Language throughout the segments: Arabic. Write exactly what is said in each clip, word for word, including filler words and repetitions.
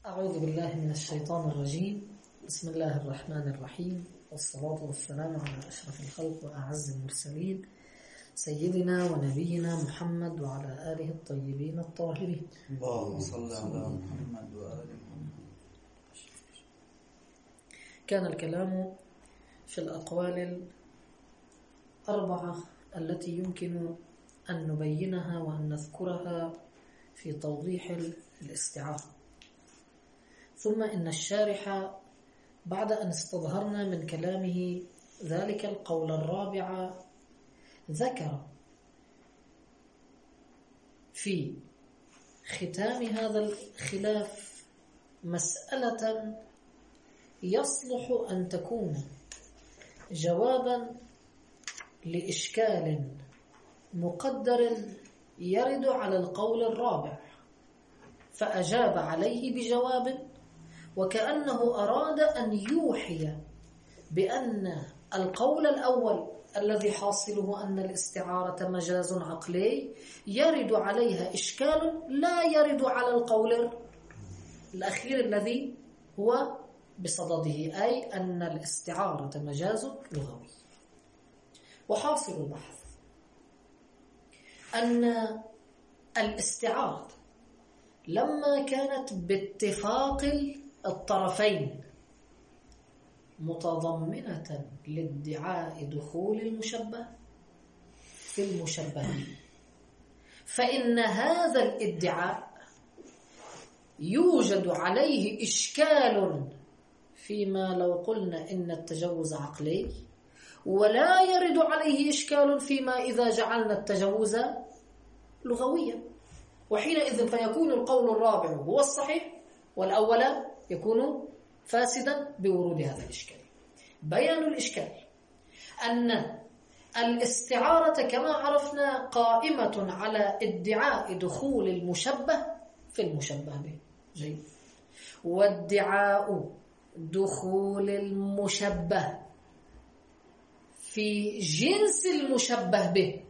أعوذ بالله من الشيطان الرجيم. بسم الله الرحمن الرحيم، والصلاة والسلام على أشرف الخلق وأعز المرسلين سيدنا ونبينا محمد وعلى آله الطيبين الطاهرين. اللهم صل على محمد وآل محمد. كان الكلام في الأقوال الأربعة التي يمكن أن نبينها وأن نذكرها في توضيح الاستعارة. ثم إن الشارح بعد أن استظهرنا من كلامه ذلك القول الرابع ذكر في ختام هذا الخلاف مسألة يصلح أن تكون جوابا لإشكال مقدر يرد على القول الرابع، فأجاب عليه بجواب وكأنه أراد أن يوحي بأن القول الأول الذي حاصله أن الاستعارة مجاز عقلي يرد عليها إشكال لا يرد على القول الأخير الذي هو بصدده، أي أن الاستعارة مجاز لغوي. وحاصل البحث أن الاستعارة لما كانت باتفاق الطرفين متضمنة لادعاء دخول المشبه في المشبه، فإن هذا الادعاء يوجد عليه إشكال فيما لو قلنا إن التجوز عقلي، ولا يرد عليه إشكال فيما إذا جعلنا التجوز لغويا، وحينئذ فيكون القول الرابع هو الصحيح والأول يكون فاسدا بورود هذا الإشكال. بيان الإشكال أن الاستعارة كما عرفنا قائمة على ادعاء دخول المشبه في المشبه به. جيد. وادعاء دخول المشبه في جنس المشبه به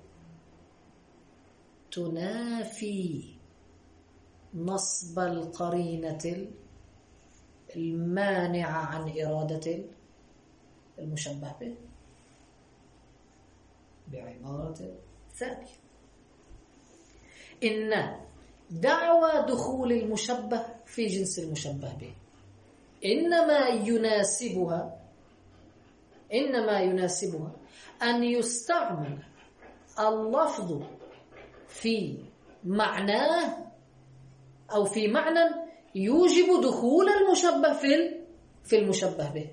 تنافي نصب القرينة المانعة عن إرادة المشبه به. بعبارة ثانية، إن دعوى دخول المشبه في جنس المشبه به إنما يناسبها إنما يناسبها أن يستعمل اللفظ في معناه أو في معنى يوجب دخول المشبه في في المشبه به.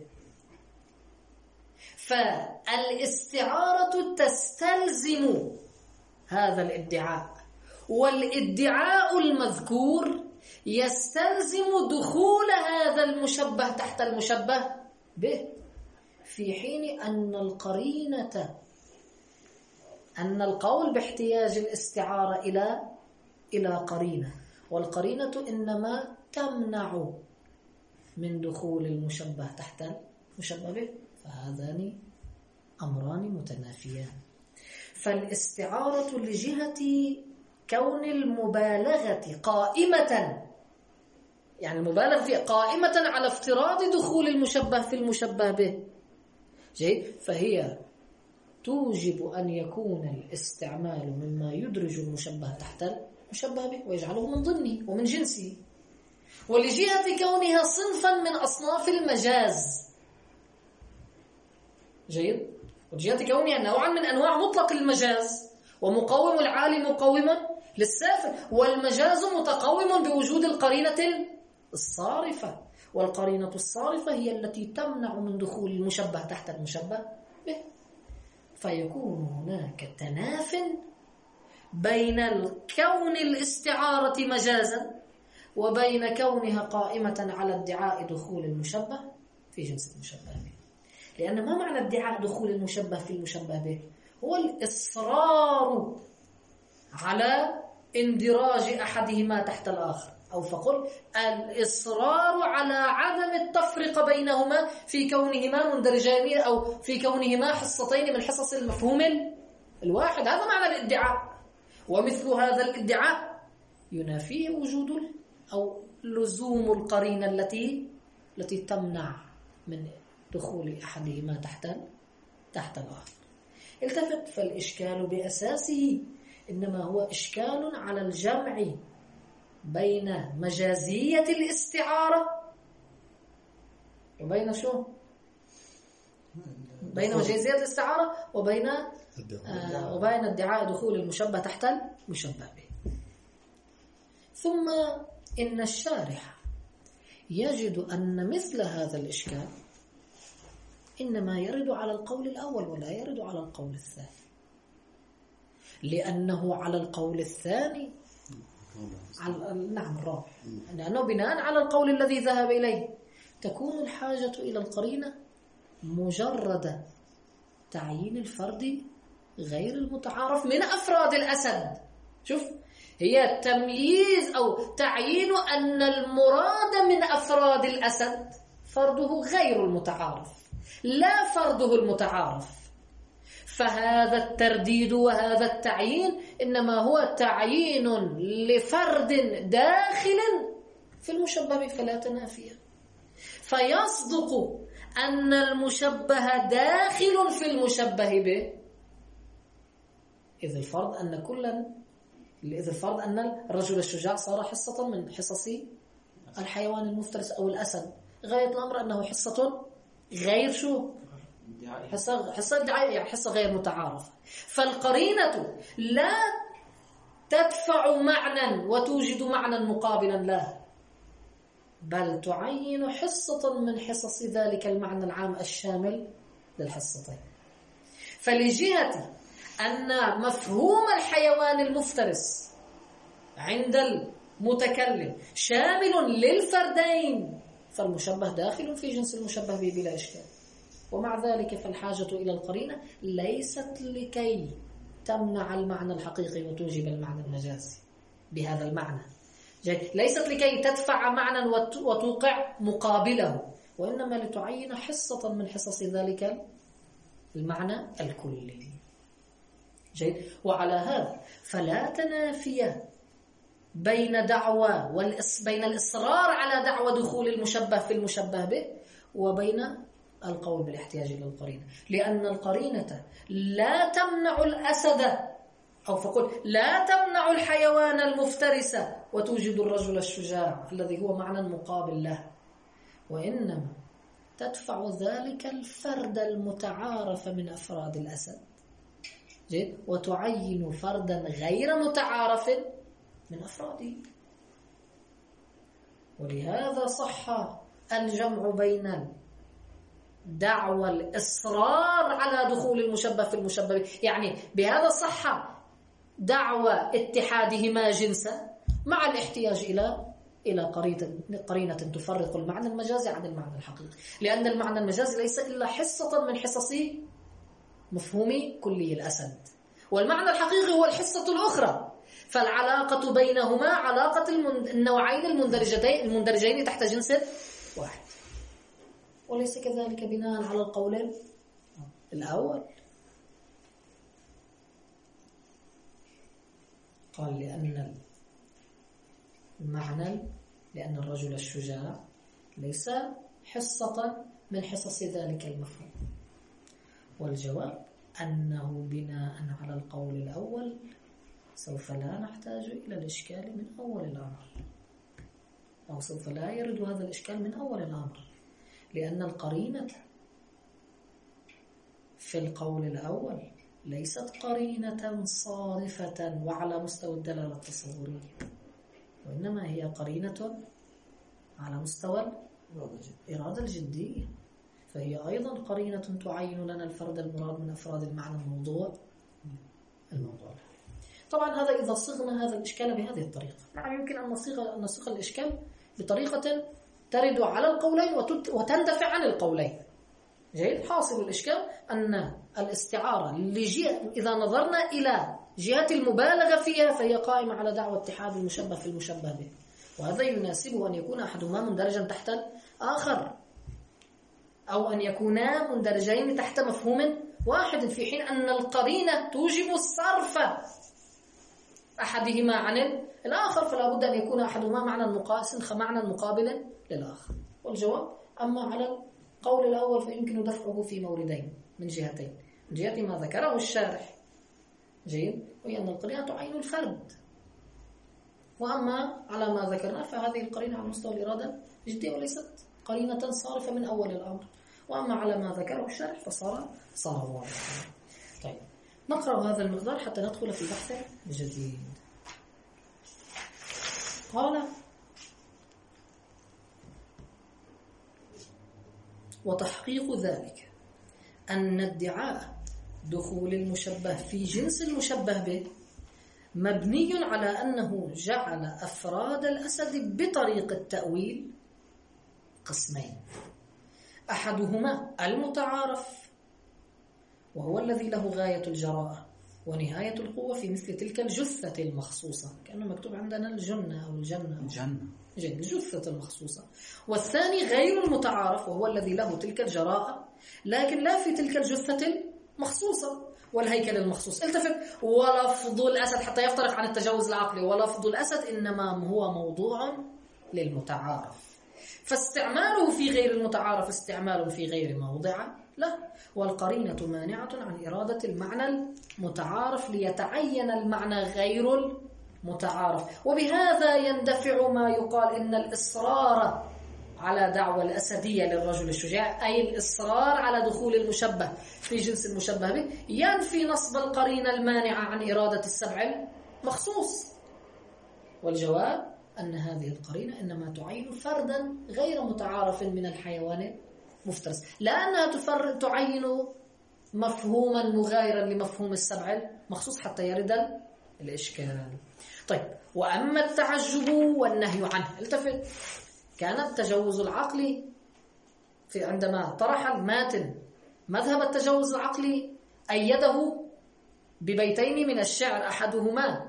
فالاستعارة تستلزم هذا الادعاء، والادعاء المذكور يستلزم دخول هذا المشبه تحت المشبه به، في حين أن القرينة أن القول باحتياج الاستعارة إلى إلى قرينة، والقرينة إنما تمنع من دخول المشبه تحت المشبه به، فهذان أمران متنافيان. فالاستعارة لجهة كون المبالغة قائمة، يعني المبالغة فيها قائمة على افتراض دخول المشبه في المشبه به، جيد، فهي توجب أن يكون الاستعمال مما يدرج المشبه تحت المشبه به ويجعله من ضمنه ومن جنسه، ولجهة كونها صنفا من أصناف المجاز، جيد، ولجهة كونها نوعا من أنواع مطلق المجاز، ومقوم العالي مقوما للسافل، والمجاز متقوم بوجود القرينة الصارفة، والقرينة الصارفة هي التي تمنع من دخول المشبه تحت المشبه به، فيكون هناك تناف بين الكون الاستعارة مجازا وبين كونها قائمة على ادعاء دخول المشبه في جنس المشبه به. لأن ما معنى ادعاء دخول المشبه في المشبه به؟ هو الإصرار على اندراج أحدهما تحت الآخر، أو فقل الإصرار على عدم التفرقة بينهما في كونهما مندرجين أو في كونهما حصتين من حصص المفهوم الواحد. هذا معنى الادعاء، ومثل هذا الادعاء ينافيه وجود أو لزوم القرينة التي التي تمنع من دخول أحدهما تحت تحت الآخر. التفت، فالإشكال بأساسه إنما هو إشكال على الجمع بين مجازية الاستعارة وبين شو؟ بين مجازية الاستعارة وبين آه وبين ادعاء دخول المشبه تحت المشبه به. ثم إن الشارح يجد أن مثل هذا الإشكال إنما يرد على القول الأول ولا يرد على القول الثاني، لأنه على القول الثاني على نعم الرابع، لأنه بناء على القول الذي ذهب إليه تكون الحاجة إلى القرينة مجرد تعيين الفرد غير المتعارف من أفراد الأسد. شوف، هي تمييز أو تعيين أن المراد من أفراد الأسد فرده غير المتعارف لا فرده المتعارف. فهذا الترديد وهذا التعيين إنما هو تعيين لفرد داخل في المشبه فلا تنافيه. فيصدق أن المشبه داخل في المشبه به إذ الفرض أن كلا إذ الفرض أن الرجل الشجاع صار حصة من حصص الحيوان المفترس أو الأسد. غاية الأمر أنه حصة غير شو؟ حصة حصة ادعاء، يعني حصة غير متعارفة. فالقرينة لا تدفع معنى وتوجد معنى مقابلا له، بل تعين حصة من حصص ذلك المعنى العام الشامل للحصتين. فلجهة أن مفهوم الحيوان المفترس عند المتكلم شامل للفردين فالمشبه داخل في جنس المشبه به بلا إشكال. ومع ذلك فالحاجة إلى القرينة ليست لكي تمنع المعنى الحقيقي وتوجب المعنى المجازي بهذا المعنى، ليست لكي تدفع معنى وتوقع مقابله، وإنما لتعين حصة من حصص ذلك المعنى الكلي. جيد. وعلى هذا فلا تنافي بين دعوى والإص... بين الإصرار على دعوى دخول المشبه في المشبه به وبين القول بالاحتياج إلى القرينة، لأن القرينة لا تمنع الأسد أو فقل لا تمنع الحيوان المفترس وتوجد الرجل الشجاع الذي هو معنى مقابل له، وإنما تدفع ذلك الفرد المتعارف من أفراد الأسد. جيد. وتعين فردا غير متعارف من أفراده. ولهذا صح الجمع بين دعوى الإصرار على دخول المشبه في المشبه، يعني بهذا صح دعوى اتحادهما جنسا مع الاحتياج إلى إلى قرينة تفرق المعنى المجازي عن المعنى الحقيقي، لأن المعنى المجازي ليس إلا حصة من حصص مفهوم كلي الأسد، والمعنى الحقيقي هو الحصة الأخرى. فالعلاقة بينهما علاقة النوعين المندرجتين المندرجين تحت جنس واحد، وليس كذلك بناء على القول الأول. قال لأن المعنى لأن الرجل الشجاع ليس حصة من حصص ذلك المفهوم، والجواب أنه بناء على القول الأول سوف لا نحتاج إلى الإشكال من أول الأمر، أو سوف لا يرد هذا الإشكال من أول الأمر، لأن القرينة في القول الأول ليست قرينة صارفة وعلى مستوى الدلالة التصورية، وإنما هي قرينة على مستوى الإرادة الجدية، فهي أيضا قرينة تعين لنا الفرد المراد من أفراد المعنى الموضوع الموضوع طبعا هذا إذا صغنا هذا الإشكال بهذه الطريقة. نعم يمكن أن نصيغ أن نصيغ الإشكال بطريقة ترد على القولين وتندفع عن القولين. جيد. حاصل الإشكال أن الاستعارة لجهة إذا نظرنا إلى جهة المبالغة فيها فهي قائمة على دعوة اتحاد المشبه في المشبه به، وهذا يناسبه أن يكون أحدهما مندرجا تحت الآخر، أو أن يكونا مندرجين تحت مفهوم واحد، في حين أن القرينة توجب الصرف أحدهما عن الآخر فلا بد أن يكون أحدهما معنى مقاس معنى مقابل للآخر. والجواب أما على القول الأول فيمكن دفعه في موردين من جهتين، من جهة ما ذكره الشارح جيد، وهي أن القرينة تعين الفرد، وأما على ما ذكرنا فهذه القرينة على مستوى الإرادة جدية وليست قرينة صارفة من أول الأمر، وأما على ما ذكره الشارح فصار صار واضحا. طيب نقرأ هذا المقدار حتى ندخل في بحث جديد. قال: وتحقيق ذلك أن ادعاء دخول المشبه في جنس المشبه به مبني على أنه جعل أفراد الأسد بطريق التأويل قسمين: أحدهما المتعارف وهو الذي له غاية الجراءة ونهاية القوة في مثل تلك الجثة المخصوصة، كأنه مكتوب عندنا الجنة أو الجنة الجنة جد الجثة المخصوصة. والثاني غير المتعارف وهو الذي له تلك الجراءة لكن لا في تلك الجثة المخصوصة والهيكل المخصوص. التفت: ولفظ الأسد حتى يفترق عن التجاوز العقلي، ولفظ الأسد إنما هو موضوع للمتعارف، فاستعماله في غير المتعارف استعمال في غير موضع لا، والقرينة مانعة عن إرادة المعنى المتعارف ليتعين المعنى غير المتعارف. وبهذا يندفع ما يقال إن الإصرار على دعوى الأسدية للرجل الشجاع، أي الإصرار على دخول المشبه في جنس المشبه به، ينفي نصب القرينة المانعة عن إرادة السبع المخصوص. والجواب أن هذه القرينة إنما تعين فردا غير متعارف من الحيوان المفترس، لا أنها تفرد تعين مفهوما مغايرا لمفهوم السبع المخصوص حتى يرد الإشكال. طيب، وأما التعجب والنهي عنه، التفت: كان التجوز العقلي في عندما طرح الماتن مذهب التجوز العقلي أيده ببيتين من الشعر أحدهما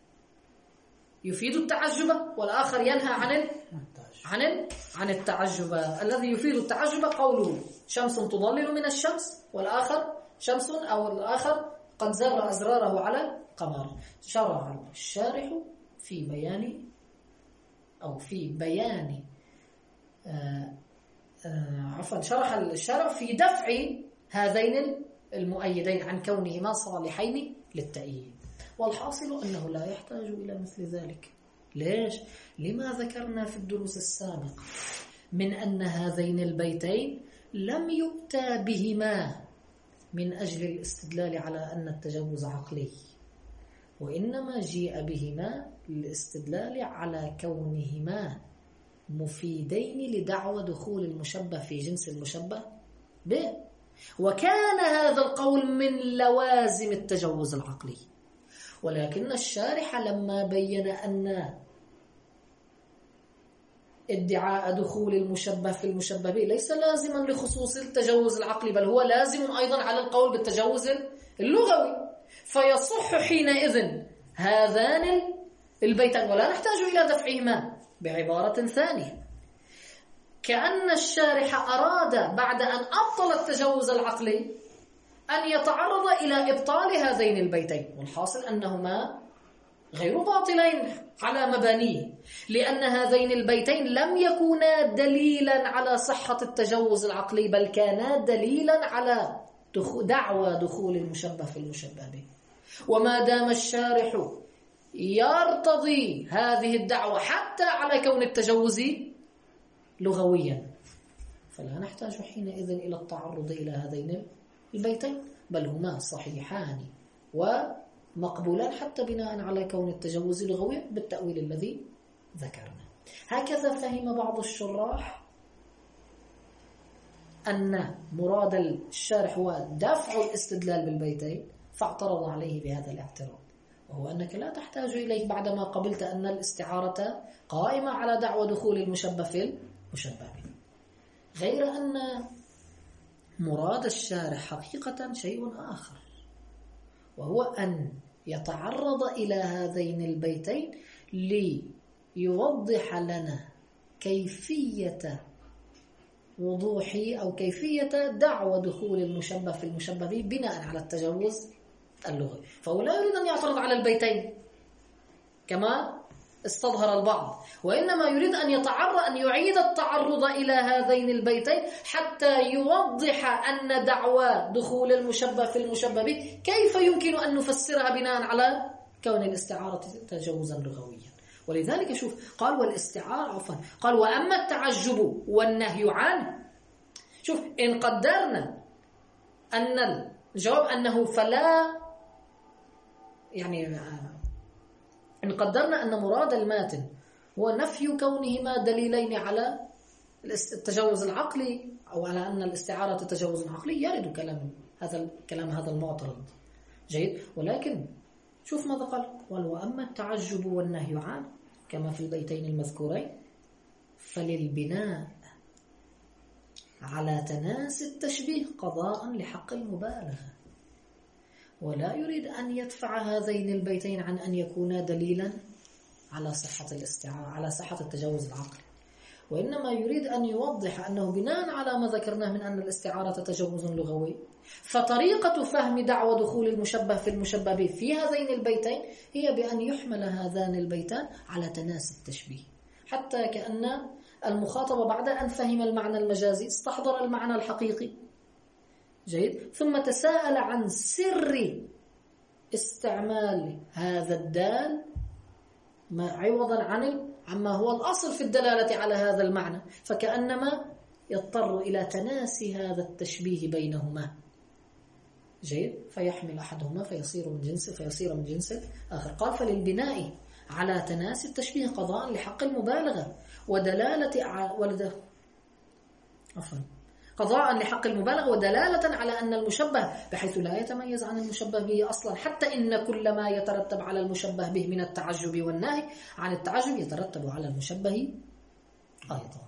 يفيد التعجب والآخر ينهى عن عن عن التعجب. الذي يفيد التعجب قوله شمس تضلل من الشمس، والآخر شمس أو الآخر قد زر أزراره على قمر. شرع الشارح في بيان أو في بيان آه آه عفوا شرح الشرع في دفع هذين المؤيدين عن كونهما صالحين للتأييد. والحاصل أنه لا يحتاج إلى مثل ذلك. ليش؟ لما ذكرنا في الدروس السابقة من أن هذين البيتين لم يؤتى بهما من أجل الاستدلال على أن التجوز عقلي، وإنما جيء بهما للاستدلال على كونهما مفيدين لدعوى دخول المشبه في جنس المشبه به. وكان هذا القول من لوازم التجوز العقلي، ولكن الشارح لما بين أن ادعاء دخول المشبه في المشبه به ليس لازما لخصوص التجوز العقلي، بل هو لازم أيضا على القول بالتجوز اللغوي، فيصح حينئذ هذان البيتان ولا نحتاج إلى دفعهما. بعبارة ثانية، كأن الشارح أراد بعد أن أبطل التجوز العقلي أن يتعرض إلى إبطال هذين البيتين، والحاصل أنهما غير باطلين على مبانيه، لأن هذين البيتين لم يكونا دليلا على صحة التجوز العقلي، بل كانا دليلا على دعوى دخول المشبه في المشبه به. وما دام الشارح يرتضي هذه الدعوة حتى على كون التجوز لغويا، فلا نحتاج حينئذ إلى التعرض إلى هذين البيتين، بل هما صحيحان ومقبولان حتى بناء على كون التجوز لغويا بالتأويل الذي ذكرنا. هكذا فهم بعض الشراح أن مراد الشارح هو دفع الاستدلال بالبيتين، فاعترض عليه بهذا الاعتراض، وهو أنك لا تحتاج إليه بعدما قبلت أن الاستعارة قائمة على دعوى دخول المشبه في المشبه به. غير أن مراد الشارح حقيقة شيء آخر، وهو أن يتعرض إلى هذين البيتين ليوضح لنا كيفية وضوح أو كيفية دعوى دخول المشبه في المشبه به بناء على التجوز اللغوي. فهو لا يريد أن يعترض على البيتين كما استظهر البعض، وإنما يريد أن يتعرض أن يعيد التعرض إلى هذين البيتين حتى يوضح أن دعوى دخول المشبه في المشبه به كيف يمكن أن نفسرها بناء على كون الاستعارة تجوزا لغويا. ولذلك شوف قال والاستعارة عفوا قال وأما التعجب والنهي عنه. شوف إن قدرنا أن الجواب أنه فلا يعني إن قدرنا أن مراد الماتن هو نفي كونهما دليلين على التجوز العقلي أو على أن الاستعارة تجوز عقلي، يرد كلام هذا الكلام هذا المعترض جيد. ولكن شوف ماذا قال وأما التعجب والنهي عنه كما في البيتين المذكورين فللبناء على تناسي التشبيه قضاء لحق المبالغة، ولا يريد أن يدفع هذين البيتين عن أن يكونا دليلا على صحة الاستعارة على صحة التجوز العقلي، وإنما يريد أن يوضح أنه بناء على ما ذكرناه من أن الاستعارة تجوز لغوي، فطريقة فهم دعوى دخول المشبه في المشبه به في هذين البيتين هي بأن يحمل هذان البيتان على تناسي التشبيه، حتى كأن المخاطب بعد أن فهم المعنى المجازي استحضر المعنى الحقيقي جيد، ثم تساءل عن سر استعمال هذا الدال ما عوضا عن عما هو الأصل في الدلالة على هذا المعنى، فكأنما يضطر إلى تناسي هذا التشبيه بينهما جيد، فيحمل أحدهما فيصير من جنس فيصير من جنس آخر. قال فللبناء على تناسي التشبيه قضاء لحق المبالغة ودلالة ولد عفوا قضاء لحق المبالغة ودلالة على أن المشبه بحيث لا يتميز عن المشبه به أصلا، حتى إن كل ما يترتب على المشبه به من التعجب والنهي عن التعجب يترتب على المشبه أيضا.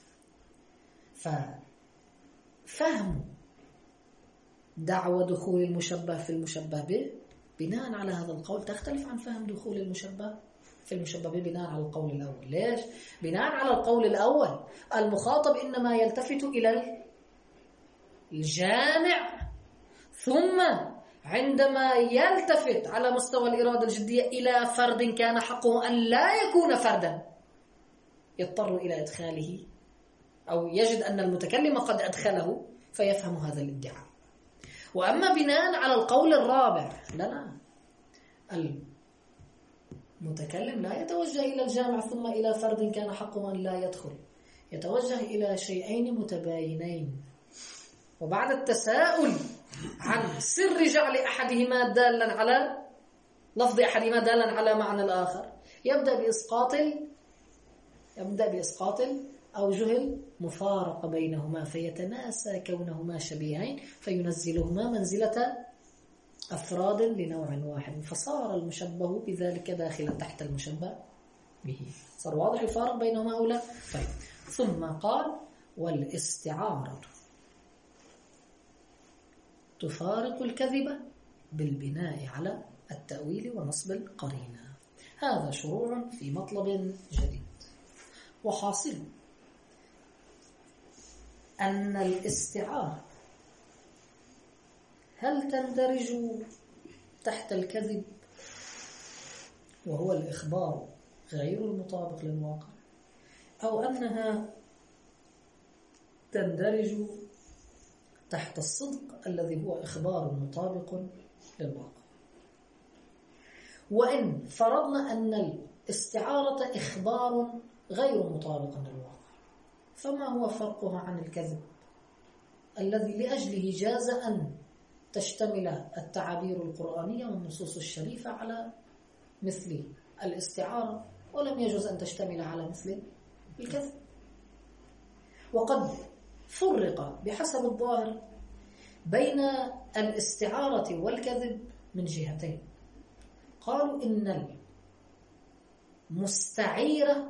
ففهم دعوى دخول المشبه في المشبه به بناء على هذا القول تختلف عن فهم دخول المشبه في المشبه به بناء على القول الأول. ليش؟ بناء على القول الأول المخاطب إنما يلتفت إلى الجامع، ثم عندما يلتفت على مستوى الإرادة الجدية إلى فرد كان حقه أن لا يكون فردا يضطر إلى إدخاله أو يجد أن المتكلم قد أدخله فيفهم هذا الادعاء. وأما بناء على القول الرابع لا لا المتكلم لا يتوجه إلى الجامع ثم إلى فرد كان حقه أن لا يدخل، يتوجه إلى شيئين متباينين، وبعد التساؤل عن سر جعل أحدهما دالا على لفظ أحدهما دالا على معنى الآخر يبدأ بإسقاط يبدأ بإسقاط أوجه المفارقة بينهما فيتناسى كونهما شبيهين فينزلهما منزلة أفراد لنوع واحد، فصار المشبه بذلك داخلا تحت المشبه به. صار واضح الفارق بينهما أو لا؟ طيب. ثم قال والاستعارة تفارق الكذب بالبناء على التأويل ونصب القرينة. هذا شروع في مطلب جديد، وحاصل أن الاستعارة هل تندرج تحت الكذب وهو الإخبار غير المطابق للواقع، أو أنها تندرج تحت الصدق الذي هو إخبار مطابق للواقع. وإن فرضنا أن الاستعارة إخبار غير مطابق للواقع، فما هو فرقها عن الكذب الذي لأجله جاز أن تشتمل التعابير القرآنية والنصوص الشريفة على مثل الاستعارة، ولم يجوز أن تشتمل على مثل الكذب؟ وقد فرق بحسب الظاهر بين الاستعارة والكذب من جهتين. قالوا إن المستعير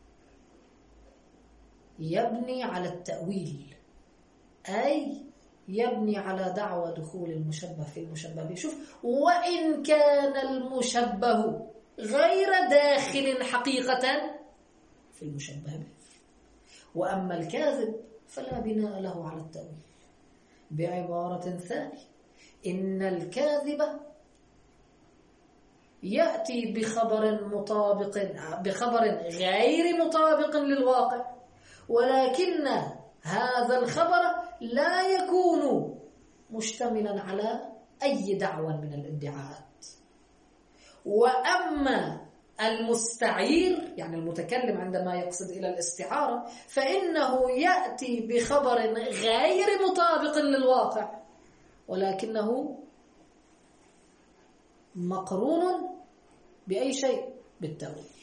يبني على التأويل، أي يبني على دعوى دخول المشبه في المشبه به. شوف، وإن كان المشبه غير داخل حقيقة في المشبه به. وأما الكاذب فلا بناء له على التأويل. بعبارة ثانية، إن الكاذب يأتي بخبر مطابق بخبر غير مطابق للواقع، ولكن هذا الخبر لا يكون مشتملا على أي دعوى من الادعاءات. وأما المستعير يعني المتكلم عندما يقصد إلى الاستعارة فإنه يأتي بخبر غير مطابق للواقع، ولكنه مقرون بأي شيء؟ بالتأويل.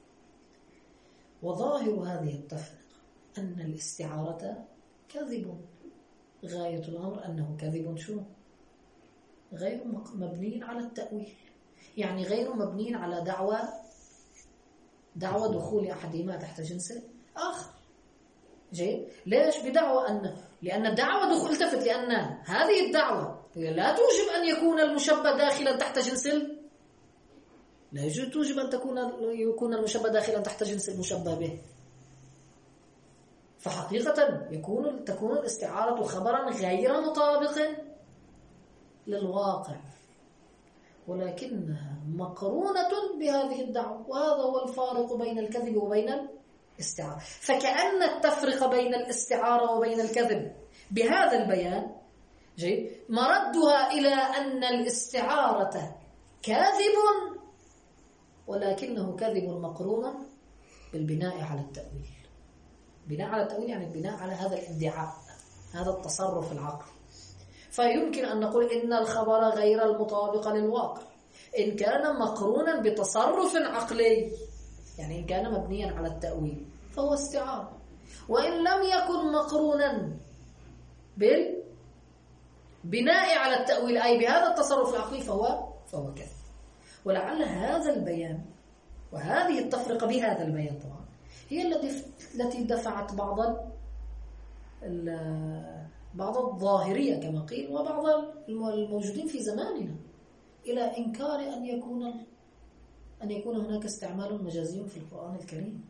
وظاهر هذه التفرقة أن الاستعارة كذب، غاية الأمر أنه كذب شو؟ غير مبني على التأويل، يعني غير مبني على دعوة دعوة دخول أحدهما تحت جنس آخر. جيد؟ ليش؟ بدعوة أن لأن الدعوة دخول التفت لأن هذه الدعوة لا توجب أن يكون المشبه داخلا تحت جنس ال... لا يوجد توجب أن تكون يكون المشبه داخلا تحت جنس المشبه به. فحقيقة يكون تكون الاستعارة خبرا غير مطابق للواقع، ولكنها مقرونة بهذه الدعوة، وهذا هو الفارق بين الكذب وبين الاستعارة. فكأن التفرق بين الاستعارة وبين الكذب بهذا البيان جيد مردها إلى أن الاستعارة كاذب، ولكنه كذب مقرون بالبناء على التأويل. بناء على التأويل يعني البناء على هذا الادعاء، هذا التصرف العقلي. فيمكن أن نقول إن الخبر غير المطابق للواقع إن كان مقرونا بتصرف عقلي، يعني إن كان مبنيا على التأويل فهو استعارة، وإن لم يكن مقرونا بالبناء على التأويل أي بهذا التصرف العقلي فهو فهو كذب. ولعل هذا البيان وهذه التفرقة بهذا البيان طبعا هي التي التي دفعت بعض بعض الظاهرية كما قيل وبعض الموجودين في زماننا إلى إنكار أن يكون أن يكون هناك استعمال مجازي في القرآن الكريم،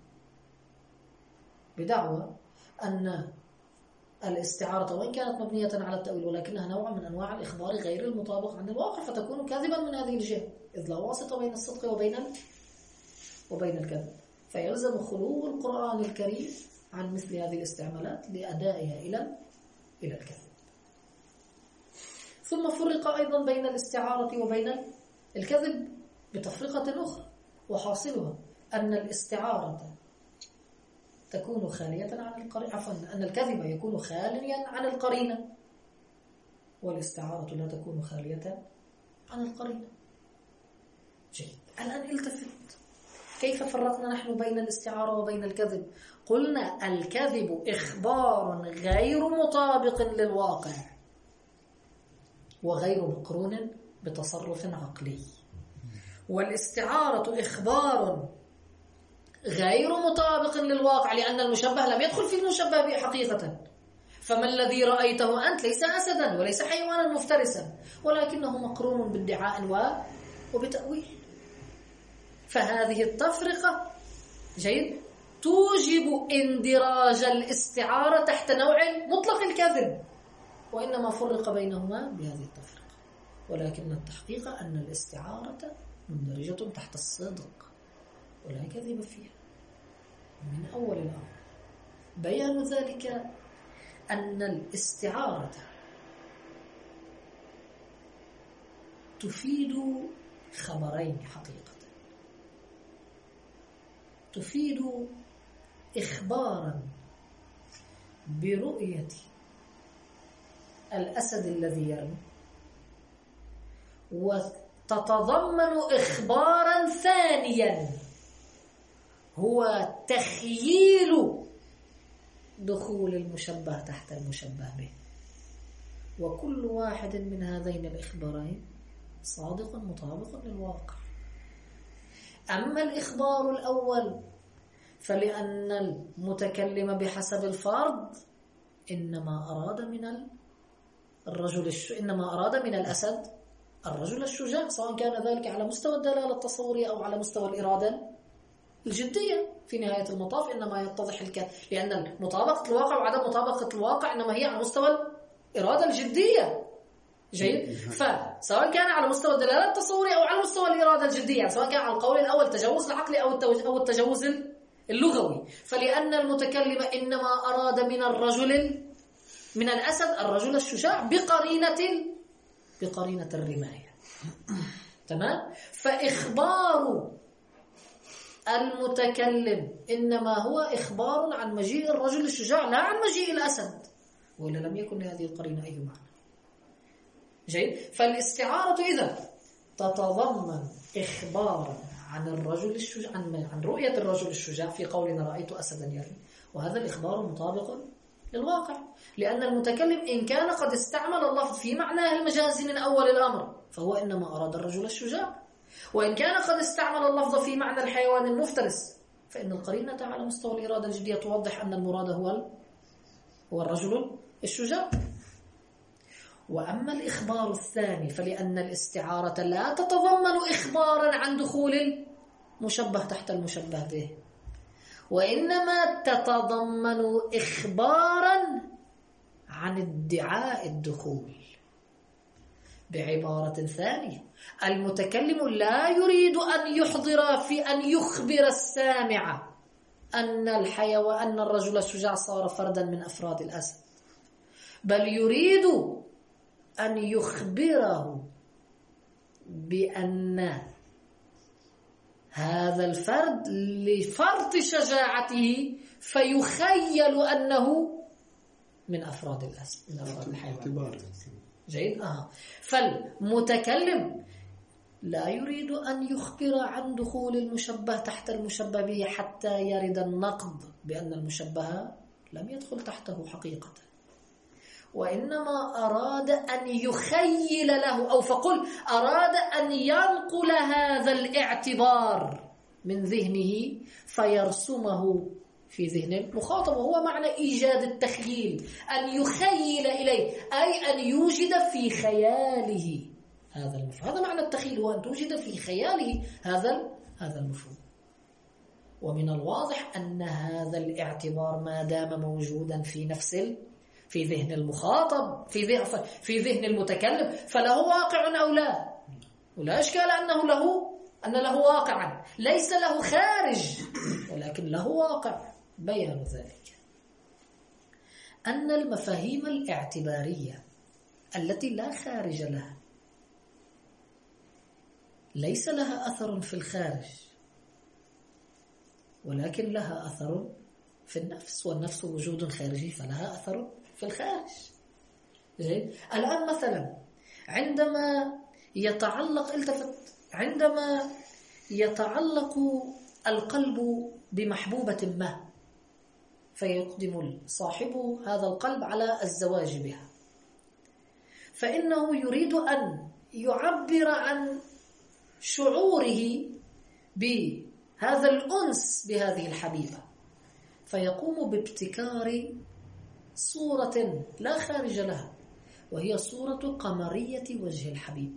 بدعوى أن الاستعارة وإن كانت مبنية على التأويل ولكنها نوع من أنواع الإخبار غير المطابق عن الواقع، فتكون كاذبا من هذه الجهة، إذ لا واسطة بين الصدق وبين وبين الكذب. فيلزم خلو القرآن الكريم عن مثل هذه الاستعمالات لأدائها إلى إلى الكذب. ثم فرق أيضا بين الاستعارة وبين الكذب بتفرقة أخرى، وحاصلها أن الاستعارة تكون خالية عن القرينة، عفوا أن الكذب يكون خاليا عن القرينة، والاستعارة لا تكون خالية عن القرينة. جيد. الآن التفت، كيف فرقنا نحن بين الاستعارة وبين الكذب؟ قلنا الكذب إخبار غير مطابق للواقع وغير مقرون بتصرف عقلي، والاستعارة إخبار غير مطابق للواقع لأن المشبه لم يدخل في المشبه به حقيقة. فما الذي رأيته أنت ليس أسدا وليس حيوانا مفترسا، ولكنه مقرون بادعاء وبتأويل. فهذه التفرقة جيد توجب اندراج الاستعارة تحت نوع مطلق الكذب، وإنما فرق بينهما بهذه التفرقة، ولكن التحقيق أن الاستعارة مندرجة تحت الصدق ولا كذب فيها من أول الأمر. بيان ذلك أن الاستعارة تفيد خبرين حقيقة، تفيد إخبارا برؤية الأسد الذي يرمي، وتتضمن إخبارا ثانيا هو تخييل دخول المشبه تحت المشبه به، وكل واحد من هذين الإخبارين صادق مطابق للواقع. أما الإخبار الأول فلأن المتكلم بحسب الفرض إنما أراد من الرجل الش... إنما أراد من الأسد الرجل الشجاع، سواء كان ذلك على مستوى الدلالة التصورية أو على مستوى الإرادة الجدية. في نهاية المطاف إنما يتضح الك... لأن مطابقة الواقع وعدم مطابقة الواقع إنما هي على مستوى الإرادة الجدية. جيد. فسواء كان على مستوى الدلالة التصوري أو على مستوى الإرادة الجدية، يعني سواء كان على القول الأول تجوز العقلي أو التجوز اللغوي، فلأن المتكلم إنما أراد من الرجل من الأسد الرجل الشجاع بقرينة بقرينة الرماية. تمام. فإخبار المتكلم إنما هو إخبار عن مجيء الرجل الشجاع لا عن مجيء الأسد، ولا لم يكن لهذه القرينة أي معنى. جيد. فالاستعارة إذا تتضمن إخبارا عن الرجل الشجاع عن, عن رؤية الرجل الشجاع في قولنا رأيت أسدا يرمي، وهذا الإخبار مطابق للواقع، لأن المتكلم إن كان قد استعمل اللفظ في معناه المجازي من أول الأمر فهو إنما أراد الرجل الشجاع، وإن كان قد استعمل اللفظ في معنى الحيوان المفترس فإن القرينة على مستوى الإرادة الجدية توضح أن المراد هو هو الرجل الشجاع. وأما الإخبار الثاني فلأن الاستعارة لا تتضمن إخبارا عن دخول المشبه تحت المشبه به، وإنما تتضمن إخبارا عن ادعاء الدخول. بعبارة ثانية، المتكلم لا يريد أن يحضر في أن يخبر السامع أن الحيوان أن الرجل الشجاع صار فردا من أفراد الأسد، بل يريد أن يخبره بأن هذا الفرد لفرط شجاعته فيخيل أنه من أفراد الأسد من أفراد الحيوان. جيد. آه. فالمتكلم لا يريد أن يخبر عن دخول المشبه تحت المشبه به حتى يرد النقد بأن المشبه لم يدخل تحته حقيقة، وإنما أراد أن يخيل له، أو فقل أراد أن ينقل هذا الاعتبار من ذهنه فيرسمه في ذهن المخاطب، وهو معنى إيجاد التخييل، أن يخيل إليه أي أن يوجد في خياله هذا المفهوم. هذا معنى التخيل، هو أن توجد في خياله هذا هذا المفهوم. ومن الواضح أن هذا الاعتبار ما دام موجودا في نفس في ذهن المخاطب في ذهن في ذهن المتكلم فله واقع أو لا، ولا إشكال أنه له أن له واقعا، ليس له خارج ولكن له واقع. بيان ذلك أن المفاهيم الاعتبارية التي لا خارج لها ليس لها أثر في الخارج، ولكن لها أثر في النفس، والنفس وجود خارجي فلها أثر في الخارج. زين. الآن مثلا عندما يتعلق التفت عندما يتعلق القلب بمحبوبة ما فيقدم صاحب هذا القلب على الزواج بها، فإنه يريد أن يعبر عن شعوره بهذا الأنس بهذه الحبيبة، فيقوم بابتكار صورة لا خارج لها، وهي صورة قمرية وجه الحبيب.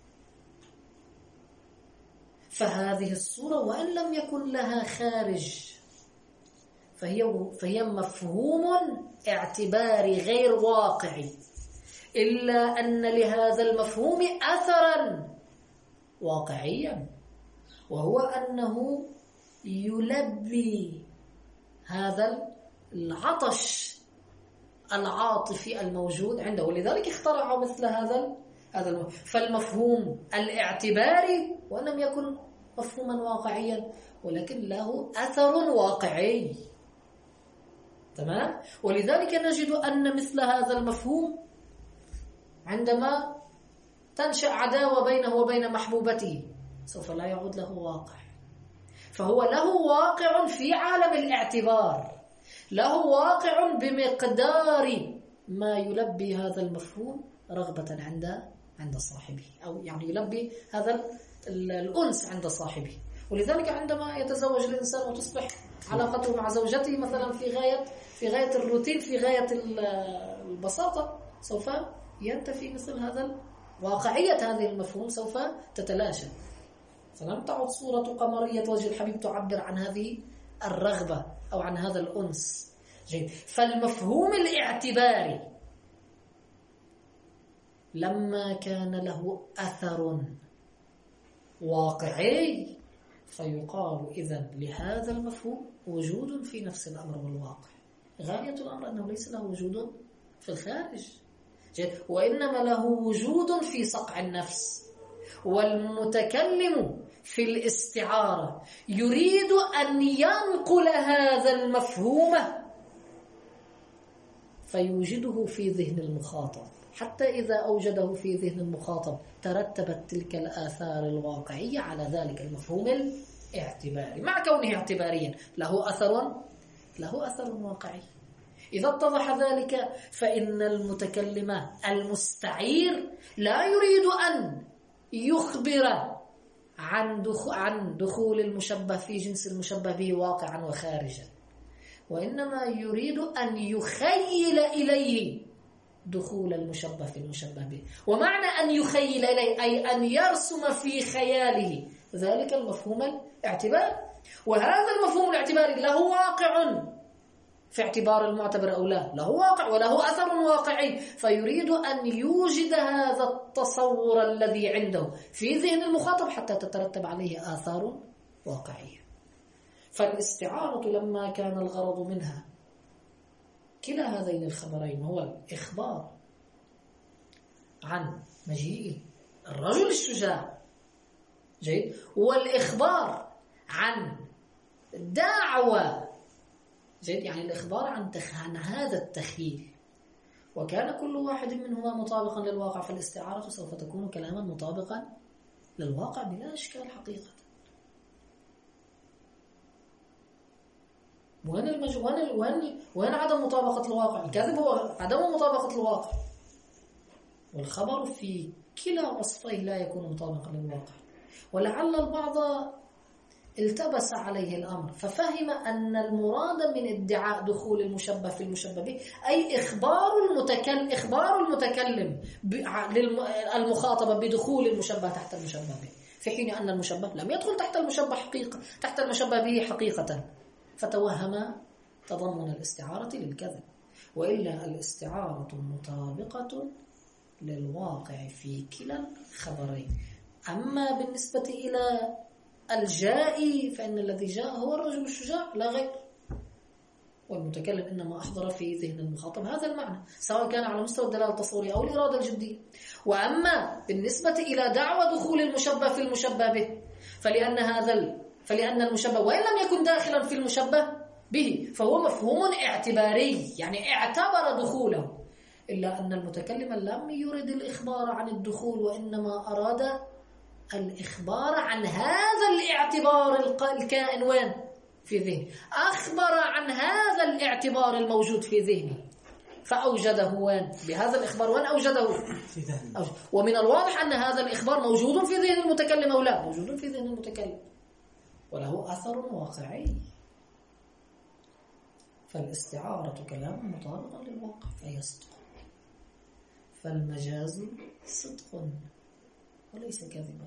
فهذه الصورة وأن لم يكن لها خارج فهي, فهي مفهوم اعتباري غير واقعي، إلا أن لهذا المفهوم أثرا واقعيا، وهو أنه يلبي هذا العطش العاطفي الموجود عنده، ولذلك اخترع مثل هذا هذا المفهوم. فالمفهوم الاعتباري وإن لم يكن مفهوما واقعيا ولكن له أثر واقعي. تمام. ولذلك نجد أن مثل هذا المفهوم عندما تنشأ عداوة بينه وبين محبوبته سوف لا يعود له واقع، فهو له واقع في عالم الاعتبار، له واقع بمقدار ما يلبي هذا المفهوم رغبة عند عند صاحبه، أو يعني يلبي هذا الأنس عند صاحبه. ولذلك عندما يتزوج الإنسان وتصبح علاقته مع زوجته مثلا في غاية في غاية الروتين، في غاية البساطة، سوف ينتفي مثل هذا واقعية هذه المفهوم سوف تتلاشى، فلم تعد صورة قمرية وجه الحبيب تعبر عن هذه الرغبة أو عن هذا الأنس. جيد. فالمفهوم الاعتباري لما كان له أثر واقعي فيقال إذن لهذا المفهوم وجود في نفس الأمر والواقع. غاية الأمر أنه ليس له وجود في الخارج، وإنما له وجود في صقع النفس. والمتكلم في الاستعارة يريد أن ينقل هذا المفهوم فيوجده في ذهن المخاطب، حتى إذا أوجده في ذهن المخاطب ترتبت تلك الآثار الواقعية على ذلك المفهوم الاعتباري، مع كونه اعتباريا له أثر له أثر واقعي. إذا اتضح ذلك فإن المتكلم المستعير لا يريد أن يخبر عن عن دخول المشبه في جنس المشبه به واقعا وخارجا، وإنما يريد أن يخيل إليه دخول المشبه في المشبه به. ومعنى أن يخيل إليه أي أن يرسم في خياله ذلك المفهوم الاعتباري، وهذا المفهوم الاعتباري له واقع في اعتبار المعتبر أو لا، له واقع وله أثر واقعي، فيريد أن يوجد هذا التصور الذي عنده في ذهن المخاطب حتى تترتب عليه آثار واقعية. فالاستعارة لما كان الغرض منها كلا هذين الخبرين هو الإخبار عن مجيء الرجل الشجاع، جيد، والإخبار عن دعوة، جيد، يعني الإخبار عن, تخ... عن هذا التخيل، وكان كل واحد منهما مطابقا للواقع، فالاستعارة سوف تكون كلاما مطابقا للواقع بلا إشكال حقيقة. وين المج... وين وين وين عدم مطابقة الواقع؟ الكذب هو عدم مطابقة الواقع، والخبر في كلا وصفيه لا يكون مطابقا للواقع. ولعل البعض التبس عليه الأمر ففهم أن المراد من ادعاء دخول المشبه في المشبه به أي إخبار المتكلم إخبار المتكلم المخاطب بدخول المشبه تحت المشبه به، في حين أن المشبه لم يدخل تحت المشبه حقيقة تحت المشبه به حقيقة، فتوهم تضمن الاستعارة للكذب. وإلا الاستعارة مطابقة للواقع في كلا الخبرين. أما بالنسبة إلى الجائي فإن الذي جاء هو الرجل الشجاع لا غير، والمتكلم إنما أحضر في ذهن المخاطب هذا المعنى، سواء كان على مستوى الدلالة التصورية أو الإرادة الجدية. وأما بالنسبة إلى دعوى دخول المشبه في المشبه به فلأن هذا فلأن المشبه وإن لم يكن داخلا في المشبه به فهو مفهوم اعتباري، يعني اعتبر دخوله، إلا أن المتكلم لم يرد الإخبار عن الدخول، وإنما أراد الإخبار عن هذا الاعتبار الكائن وين في ذهنه، أخبر عن هذا الاعتبار الموجود في ذهنه فأوجده وين بهذا الإخبار، وين أوجده في ذهنه. ومن الواضح أن هذا الإخبار موجود في ذهن المتكلم أو لا، موجود في ذهن المتكلم وله أثر واقعي. فالاستعارة كلام مطابق للواقع فهي صدق، فالمجاز صدق وليس كذبا.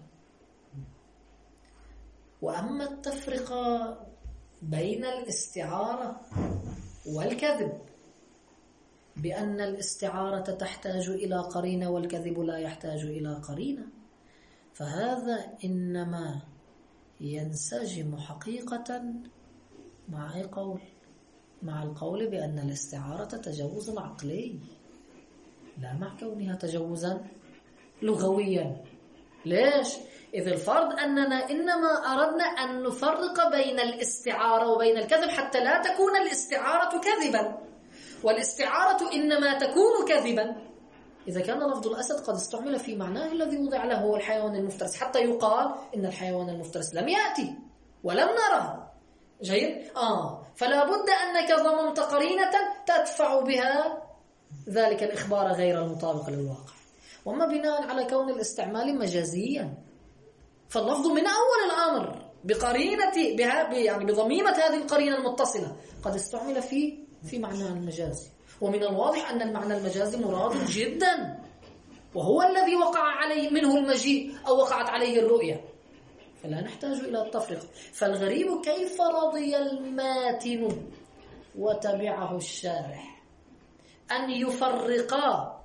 وأما التفرقة بين الاستعارة والكذب بأن الاستعارة تحتاج إلى قرينة والكذب لا يحتاج إلى قرينة، فهذا إنما ينسجم حقيقة مع أي قول؟ مع القول بأن الاستعارة تجوز عقلي لا مع كونها تجوزا لغويا. ليش؟ إذ الفرض أننا إنما أردنا أن نفرق بين الاستعارة وبين الكذب حتى لا تكون الاستعارة كذبا، والاستعارة إنما تكون كذبا إذا كان لفظ الأسد قد استعمل في معناه الذي وضع له هو الحيوان المفترس، حتى يقال إن الحيوان المفترس لم يأتي ولم نره. جيد؟ آه فلا بد أنك ضمنت قرينة تدفع بها ذلك الإخبار غير المطابق للواقع. وما بناء على كون الاستعمال مجازيا فاللفظ من أول الأمر بقرينة بها يعني بضميمة هذه القرينة المتصلة قد استعمل في في معنى المجازي، ومن الواضح أن المعنى المجازي مراد جدا وهو الذي وقع عليه منه المجيء أو وقعت عليه الرؤية، فلا نحتاج إلى التفرقة. فالغريب كيف رضي الماتن وتبعه الشارح أن يفرقا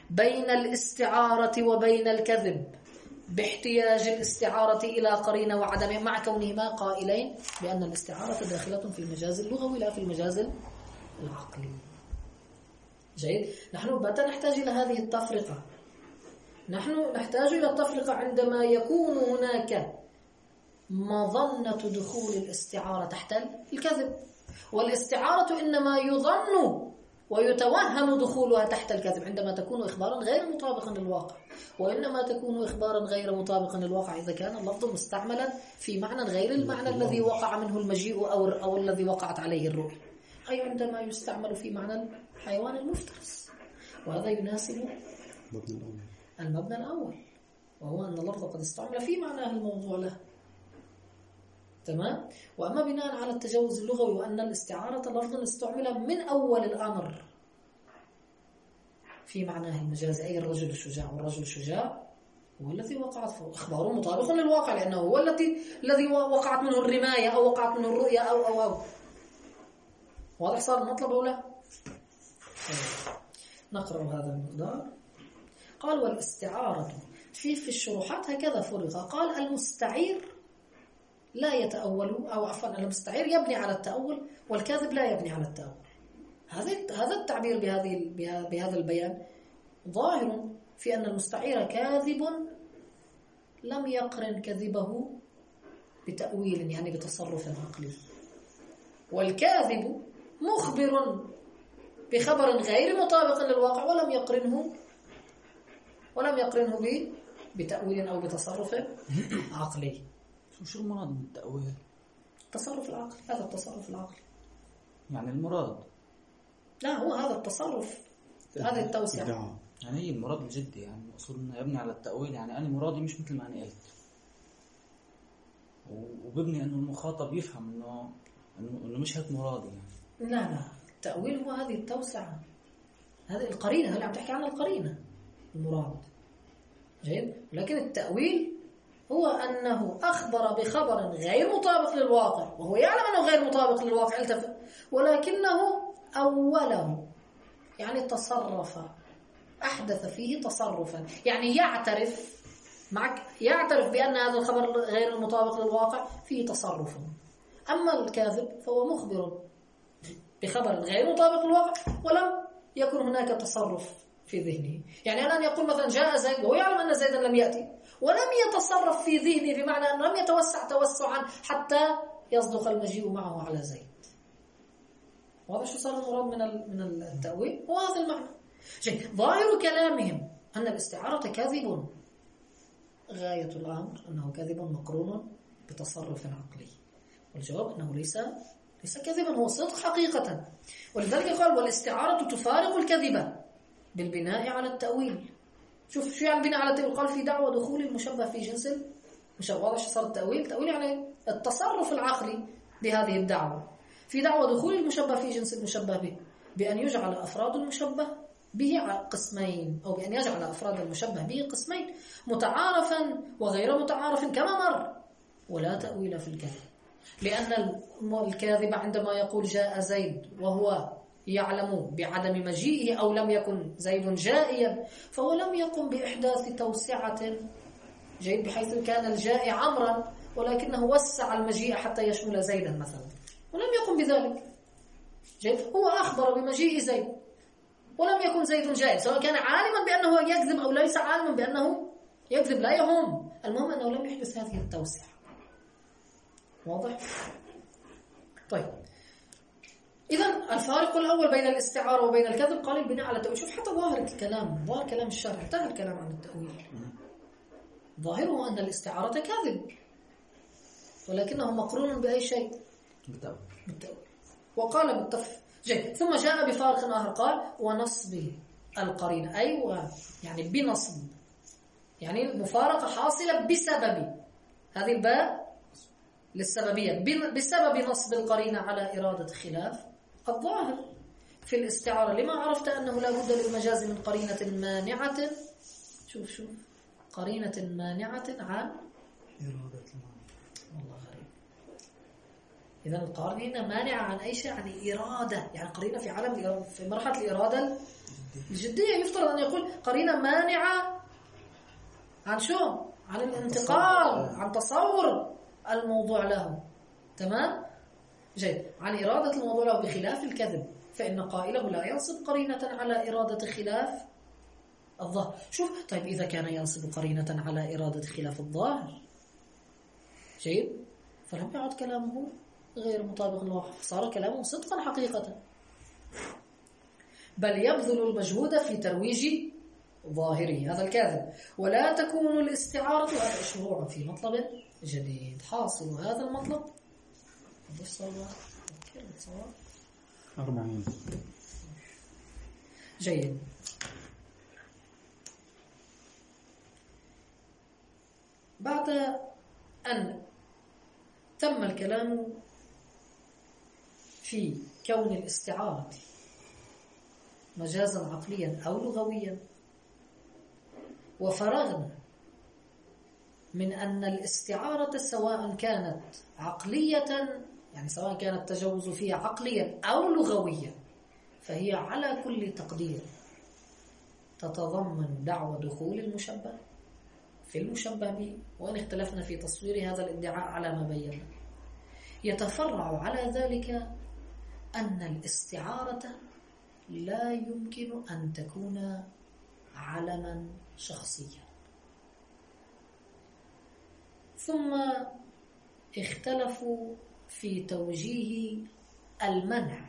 بين الاستعارة وبين الكذب باحتياج الاستعارة إلى قرينة وعدمها، مع كونهما قائلين بأن الاستعارة داخلة في المجاز اللغوي لا في المجاز العقلي. جيد. نحن بات نحتاج إلى هذه التفرقة. نحن نحتاج إلى التفرقة عندما يكون هناك مظنة دخول الاستعارة تحت الكذب، والاستعارة إنما يظن ويتوهم دخولها تحت الكذب عندما تكون إخبارا غير مطابقا للواقع، وإنما تكون إخبارا غير مطابقا للواقع إذا كان اللفظ مستعملا في معنى غير المعنى الذي وقع منه المجيء أو, أو الذي وقعت عليه الرؤية، أي عندما يستعمل في معنى الحيوان المفترس، وهذا يناسب المبنى الأول، وهو أن اللفظ قد استعمل في معناه الموضوع له. تمام. وأما بناء على التجوز اللغوي وأن الاستعارة لفظ استعمل من أول الأمر في معناه المجازي، أي الرجل الشجاع، والرجل الشجاع هو الذي وقعت إخباره مطابق للواقع، لأنه هو الذي الذي وقعت منه الرماية أو وقعت منه الرؤية أو أو أو واضح صار المطلب أو لا؟ نقرأ هذا المقدار. قال والاستعارة في في الشروحات هكذا فرق. قال المستعير لا يتأول، أو عفوا المستعير يبني على التأول، والكاذب لا يبني على التأول. هذا هذا التعبير بهذه بهذا البيان ظاهر في أن المستعير كاذب لم يقرن كذبه بتأويل يعني بتصرف عقلي، والكاذب مخبر بخبر غير مطابق للواقع ولم يقرنه ولم يقرنه ب بتأويل أو بتصرف عقلي. شو المراد من التأويل؟ التصرف العقلي، هذا التصرف العقلي يعني المراد لا هو هذا التصرف، هذا التوسعة، يعني هي المراد الجدي، يعني المقصود انه يبني على التأويل، يعني أنا مرادي مش مثل ما أنا قلت، وببني انه المخاطب يفهم انه انه مش هيك مرادي يعني. لا لا التأويل هو هذه التوسعة، هذه القرينة، هل عم تحكي عن القرينة المراد. جيد. لكن التأويل هو أنه أخبر بخبر غير مطابق للواقع وهو يعلم أنه غير مطابق للواقع التفت، ولكنه أوله يعني تصرف، أحدث فيه تصرفا، يعني يعترف معك يعترف بأن هذا الخبر غير مطابق للواقع فيه تصرف. أما الكاذب فهو مخبر بخبر غير مطابق للواقع ولم يكن هناك تصرف في ذهنه. يعني الآن يقول مثلا جاء زيد وهو يعلم أن زيدا لم يأتي ولم يتصرف في ذهنه، بمعنى أن لم يتوسع توسعا حتى يصدق المجيء معه على زيد. وهذا شو صار المراد من من التأويل؟ وهذا المعنى. شيء ظاهر كلامهم أن الاستعارة كاذب، غاية الأمر أنه كاذب مقرون بتصرف عقلي، والجواب أنه ليس ليس كذبا، هو صدق حقيقة. ولذلك قال والاستعارة تفارق الكذبة بالبناء على التأويل. شوف شو يعني بناء على التأويل؟ قال في دعوة دخول المشبه في جنس المشبه. واضح شو صار التأويل؟ التأويل يعني التصرف العقلي بهذه الدعوة. في دعوة دخول المشبه في جنس المشبه به بأن يجعل أفراد المشبه به قسمين، أو بأن يجعل أفراد المشبه به قسمين، متعارفا وغير متعارف كما مر. ولا تأويل في الكذب، لأن الكاذب عندما يقول جاء زيد وهو يعلم بعدم مجيئه أو لم يكن زيد جائيا، فهو لم يقم بإحداث توسعة، جيد، بحيث كان الجائع عمرا ولكنه وسع المجيء حتى يشمل زيدا مثلا، ولم يقم بذلك. جيد. هو أخبر بمجيء زيد ولم يكن زيد جائع، سواء كان عالما بأنه يكذب أو ليس عالما بأنه يكذب لا يهم، المهم أنه لم يحدث هذه التوسعة. واضح؟ طيب إذا الفارق الأول بين الاستعارة وبين الكذب قال البناء على التأويل. شوف حتى ظاهر الكلام، ظاهر كلام الشارع، انتهى الكلام عن التأويل. ظاهره أن الاستعارة كاذب، ولكنه مقرون بأي شيء؟ بالتأويل. بالتأويل. وقال بالتف جيد. ثم جاء بفارق آخر قال ونصب القرينة، أي و... يعني بنصب، يعني المفارقة حاصلة بسبب هذه الباء للسببية، بسبب نصب القرينة على إرادة خلاف الظاهر في الاستعارة، لما عرفت أنه لا بد للمجاز من قرينة مانعة. شوف شوف قرينة مانعة عن إرادة المعنى. والله غريب. إذن القرينة مانعة عن أي شيء؟ عن إرادة، يعني قرينة في عالم في مرحلة الإرادة الجدية يفترض أن يقول قرينة مانعة عن شو؟ عن الانتقال، عن تصور الموضوع له. تمام؟ جيد. عن إرادة الموضوع له بخلاف الكذب، فإن قائله لا ينصب قرينة على إرادة خلاف الظاهر. شوف، طيب إذا كان ينصب قرينة على إرادة خلاف الظاهر، جيد، فلم يعد كلامه غير مطابق للواقع، صار كلامه صدقا حقيقة، بل يبذل المجهود في ترويج ظاهره، هذا الكاذب. ولا تكون الاستعارة، هذا شروع في مطلب جديد. حاصل هذا المطلب أربعين. جيد. بعد أن تم الكلام في كون الاستعارة مجازا عقليا أو لغويا، وفرغنا من أن الاستعارة سواء كانت عقلية، يعني سواء كان التجوز فيها عقليا أو لغويا، فهي على كل تقدير تتضمن دعوى دخول المشبه في المشبه به، وإن اختلفنا في تصوير هذا الادعاء على ما بينا. يتفرع على ذلك أن الاستعارة لا يمكن أن تكون علما شخصيا. ثم اختلفوا في توجيه المنع،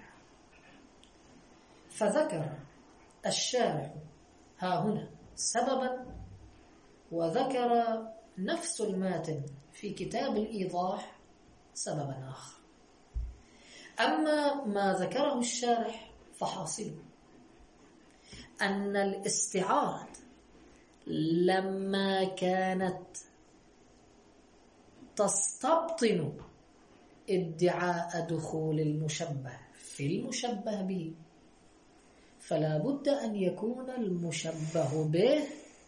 فذكر الشارع ها هنا سببا، وذكر نفس الماتن في كتاب الإيضاح سببا آخر. أما ما ذكره الشارح فحاصل أن الاستعارة لما كانت تستبطن ادعاء دخول المشبه في المشبه به، فلا بد أن يكون المشبه به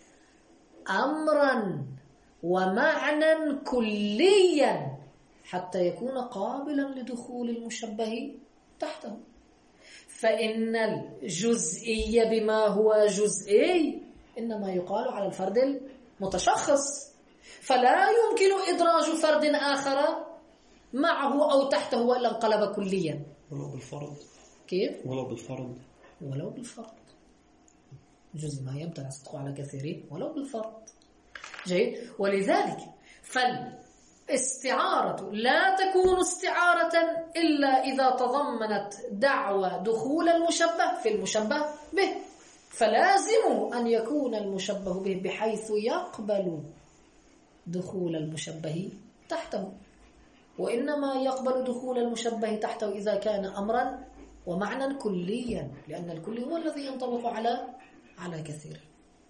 أمرا ومعنى كليا حتى يكون قابلا لدخول المشبه تحته. فإن الجزئي بما هو جزئي إنما يقال على الفرد المتشخص، فلا يمكن إدراج فرد آخر معه أو تحته وإلا انقلب كليا. ولو بالفرض. كيف؟ ولو بالفرض. ولو بالفرض، جزء ما يمتنع صدقه على كثيرين ولو بالفرض. جيد. ولذلك فالاستعارة لا تكون استعارة إلا إذا تضمنت دعوى دخول المشبه في المشبه به، فلازم أن يكون المشبه به بحيث يقبل دخول المشبه تحته، وإنما يقبل دخول المشبه تحته إذا كان أمرا ومعنى كليا، لأن الكل هو الذي ينطبق على على كثير.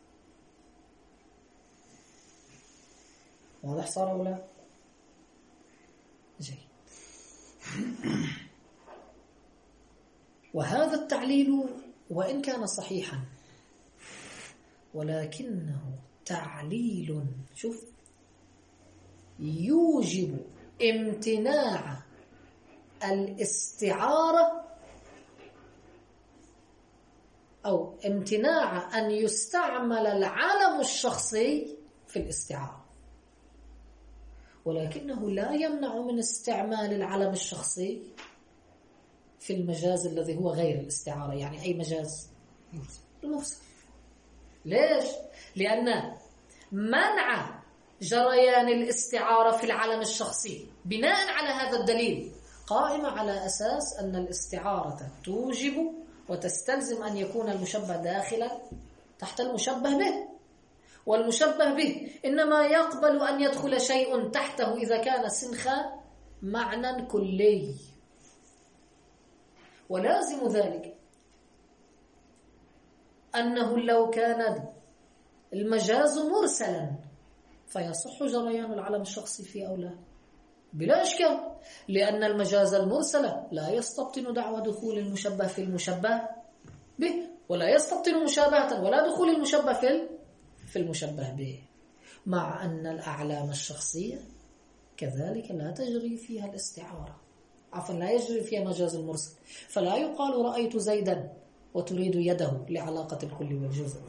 واضح صار أو لا؟ جيد. وهذا التعليل وإن كان صحيحا ولكنه تعليل، شوف، يوجب امتناع الاستعارة أو امتناع أن يستعمل العلم الشخصي في الاستعارة، ولكنه لا يمنع من استعمال العلم الشخصي في المجاز الذي هو غير الاستعارة. يعني أي مجاز؟ المرسل. ليش؟ لأن منع جريان الاستعارة في العلم الشخصي بناء على هذا الدليل قائمة على أساس أن الاستعارة توجب وتستلزم أن يكون المشبه داخلا تحت المشبه به، والمشبه به إنما يقبل أن يدخل شيء تحته إذا كان سنخ معنى كلي. ولازم ذلك أنه لو كان المجاز مرسلا فيصح جريان العلم الشخصي فيه أو لا بلا إشكال، لأن المجاز المرسل لا يستبطن دعوى دخول المشبه في المشبه به، ولا يستبطن مشابهة ولا دخول المشبه في في المشبه به، مع أن الأعلام الشخصية كذلك لا تجري فيها الاستعارة، عفوا لا يجري فيها مجاز المرسل. فلا يقال رأيت زيدا وتريد يده لعلاقة الكل والجزء.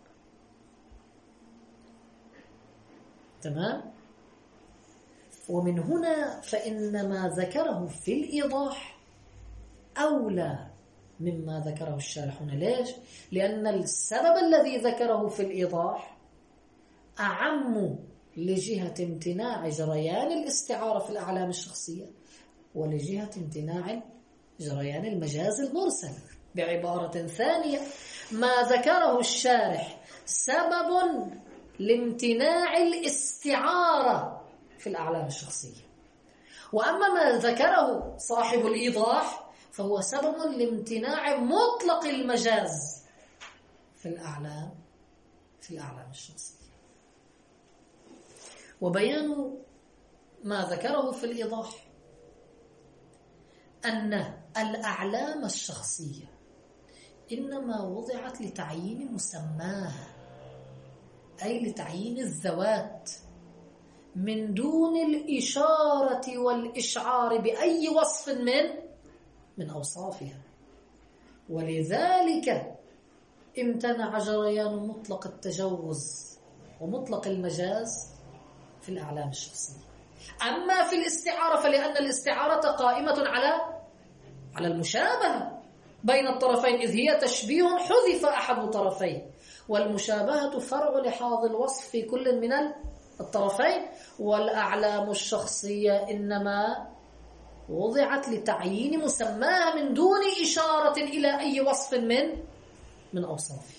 تمام؟ ومن هنا فإن ما ذكره في الإيضاح أولى مما ذكره الشارح هنا. ليش؟ لأن السبب الذي ذكره في الإيضاح أعم لجهة امتناع جريان الاستعارة في الأعلام الشخصية ولجهة امتناع جريان المجاز المرسل. بعبارة ثانية، ما ذكره الشارح سبب لامتناع الاستعارة في الأعلام الشخصية، وأما ما ذكره صاحب الإيضاح فهو سبب لامتناع مطلق المجاز في الأعلام في الأعلام الشخصية. وبيان ما ذكره في الإيضاح أن الأعلام الشخصية إنما وضعت لتعيين مسماها، أي لتعيين الذوات، من دون الإشارة والإشعار بأي وصف من من أوصافها. ولذلك امتنع جريان مطلق التجوز ومطلق المجاز في الأعلام الشخصية. أما في الاستعارة فلأن الاستعارة قائمة على على المشابهة بين الطرفين، إذ هي تشبيه حذف أحد طرفين، والمشابهة فرع لحاظ الوصف في كل من الطرفين. والأعلام الشخصية إنما وضعت لتعيين مسماها من دون إشارة إلى أي وصف من من أوصافه.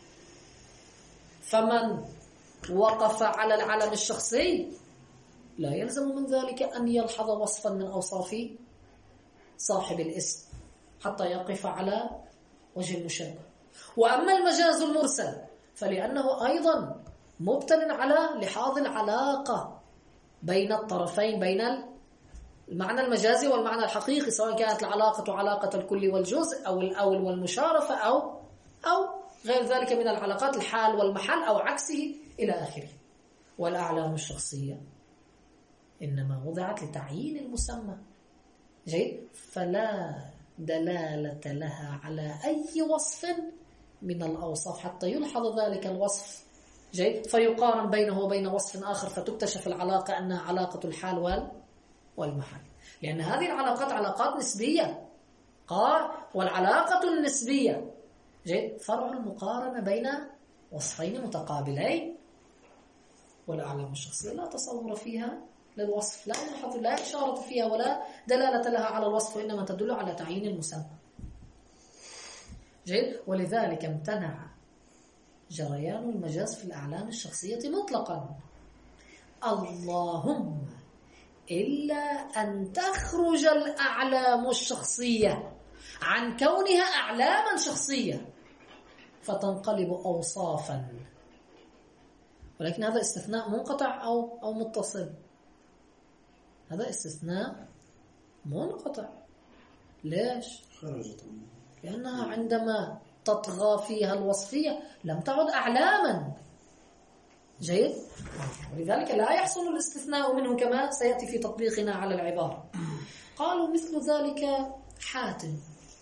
فمن وقف على العلم الشخصي لا يلزم من ذلك أن يلحظ وصفا من أوصاف صاحب الاسم حتى يقف على وجه المشابه. وأما المجاز المرسل فلأنه أيضا مبتل على لحاظ العلاقة بين الطرفين، بين المعنى المجازي والمعنى الحقيقي، سواء كانت العلاقة علاقة الكل والجزء أو الأول والمشارفة أو أو غير ذلك من العلاقات، الحال والمحل أو عكسه إلى آخره. والأعلام الشخصية إنما وضعت لتعيين المسمى. جيد؟ فلا دلالة لها على أي وصف من الأوصاف حتى يلحظ ذلك الوصف، جيد، فيقارن بينه وبين وصف آخر فتكتشف العلاقة أنها علاقة الحال والمحل، لأن هذه العلاقات علاقات نسبية. قال والعلاقة النسبية، جيد، فرع المقارنة بين وصفين متقابلين. والأعلام الشخصية لا تصور فيها للوصف، لا يلحظ، لا إشارة فيها ولا دلالة لها على الوصف، وإنما تدل على تعيين المسمى. جيد. ولذلك امتنع جريان المجاز في الأعلام الشخصية مطلقا، اللهم إلا أن تخرج الأعلام الشخصية عن كونها أعلاما شخصية فتنقلب أوصافا. ولكن هذا استثناء منقطع أو أو متصل. هذا استثناء منقطع. ليش؟ خرجت لأنها عندما تطغى فيها الوصفية لم تعد أعلاما. جيد؟ ولذلك لا يحصل الاستثناء منه كما سيأتي في تطبيقنا على العبارة. قالوا مثل ذلك حاتم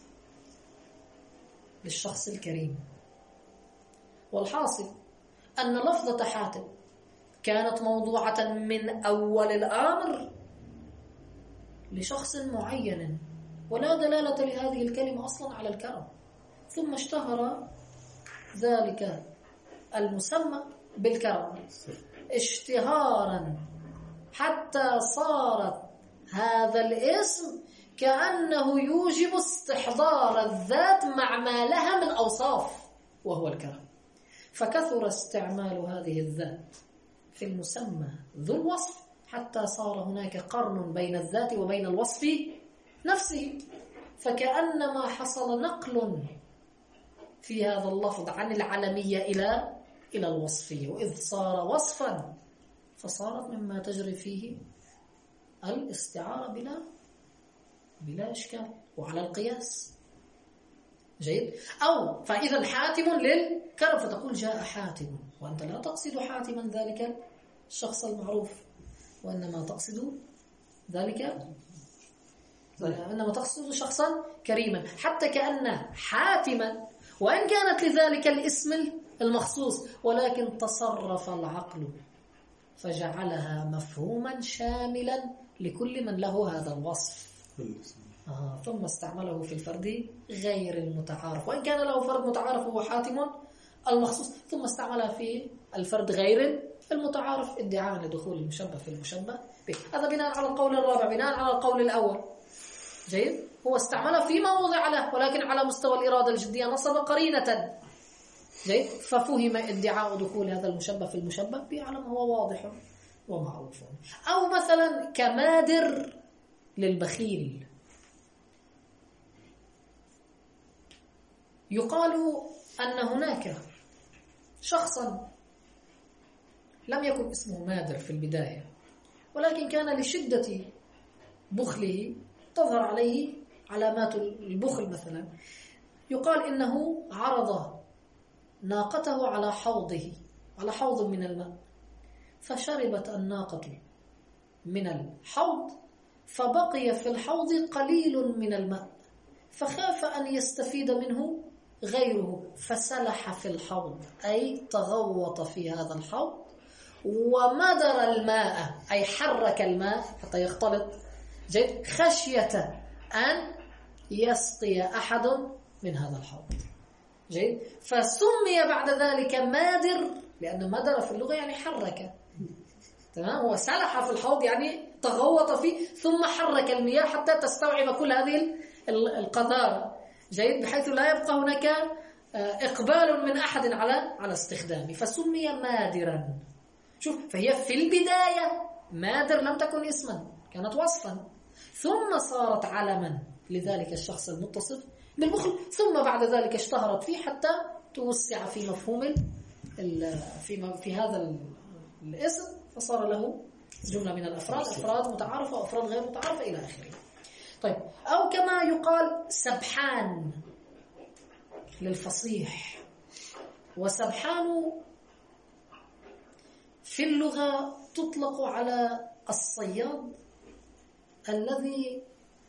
للشخص الكريم. والحاصل أن لفظة حاتم كانت موضوعة من أول الأمر لشخص معين، ولا دلالة لهذه الكلمة أصلا على الكرم، ثم اشتهر ذلك المسمى بالكرم اشتهارا حتى صارت هذا الاسم كأنه يوجب استحضار الذات مع ما لها من أوصاف وهو الكرم، فكثر استعمال هذه الذات في المسمى ذو الوصف حتى صار هناك قرن بين الذات وبين الوصف نفسه، فكأنما حصل نقل في هذا اللفظ عن العلمية إلى إلى الوصفية، وإذ صار وصفا فصارت مما تجري فيه الاستعارة بلا بلا إشكال وعلى القياس. جيد. أو فإذا حاتم للكرم فتقول جاء حاتم، وأنت لا تقصد حاتما ذلك الشخص المعروف، وإنما تقصد ذلك إنما تقصد شخصا كريما، حتى كأن حاتما وإن كانت لذلك الاسم المخصوص ولكن تصرف العقل فجعلها مفهوما شاملا لكل من له هذا الوصف. آه. ثم استعمله في الفرد غير المتعارف، وإن كان له فرد متعارف هو حاتم المخصوص، ثم استعملها في الفرد غير المتعارف ادعاء لدخول المشبه في المشبه به. هذا بناء على القول الرابع، بناء على القول الأول. جيد. هو استعملها فيما وضع له، ولكن على مستوى الإرادة الجدية نصب قرينة. جيد. ففهم ادعاء دخول هذا المشبه في المشبه به على ما هو واضح ومعروف. أو مثلا كمادر للبخيل، يقال أن هناك شخصا لم يكن اسمه مادر في البداية، ولكن كان لشدة بخله تظهر عليه علامات البخل. مثلا يقال إنه عرض ناقته على حوضه، على حوض من الماء، فشربت الناقة من الحوض فبقي في الحوض قليل من الماء، فخاف أن يستفيد منه غيره فسلح في الحوض، أي تغوط في هذا الحوض ومدر الماء، أي حرك الماء حتى يختلط. جيد. خشية أن يسقي أحد من هذا الحوض. جيد. فسمي بعد ذلك مادر، لأن مدر في اللغة يعني حرك. تمام. هو سلح في الحوض يعني تغوط فيه ثم حرك المياه حتى تستوعب كل هذه القذارة. جيد. بحيث لا يبقى هناك إقبال من أحد على على استخدامه، فسمي مادرا. شوف، فهي في البداية مادر لم تكن اسما، كانت وصفا، ثم صارت علما لذلك الشخص المتصف بالبخل، ثم بعد ذلك اشتهرت فيه حتى توسع في مفهوم في في هذا الاسم، فصار له جملة من الأفراد، أفراد متعارفة وأفراد غير متعارفة إلى آخره. طيب. أو كما يقال سبحان للفصيح، وسبحان في اللغة تطلق على الصياد الذي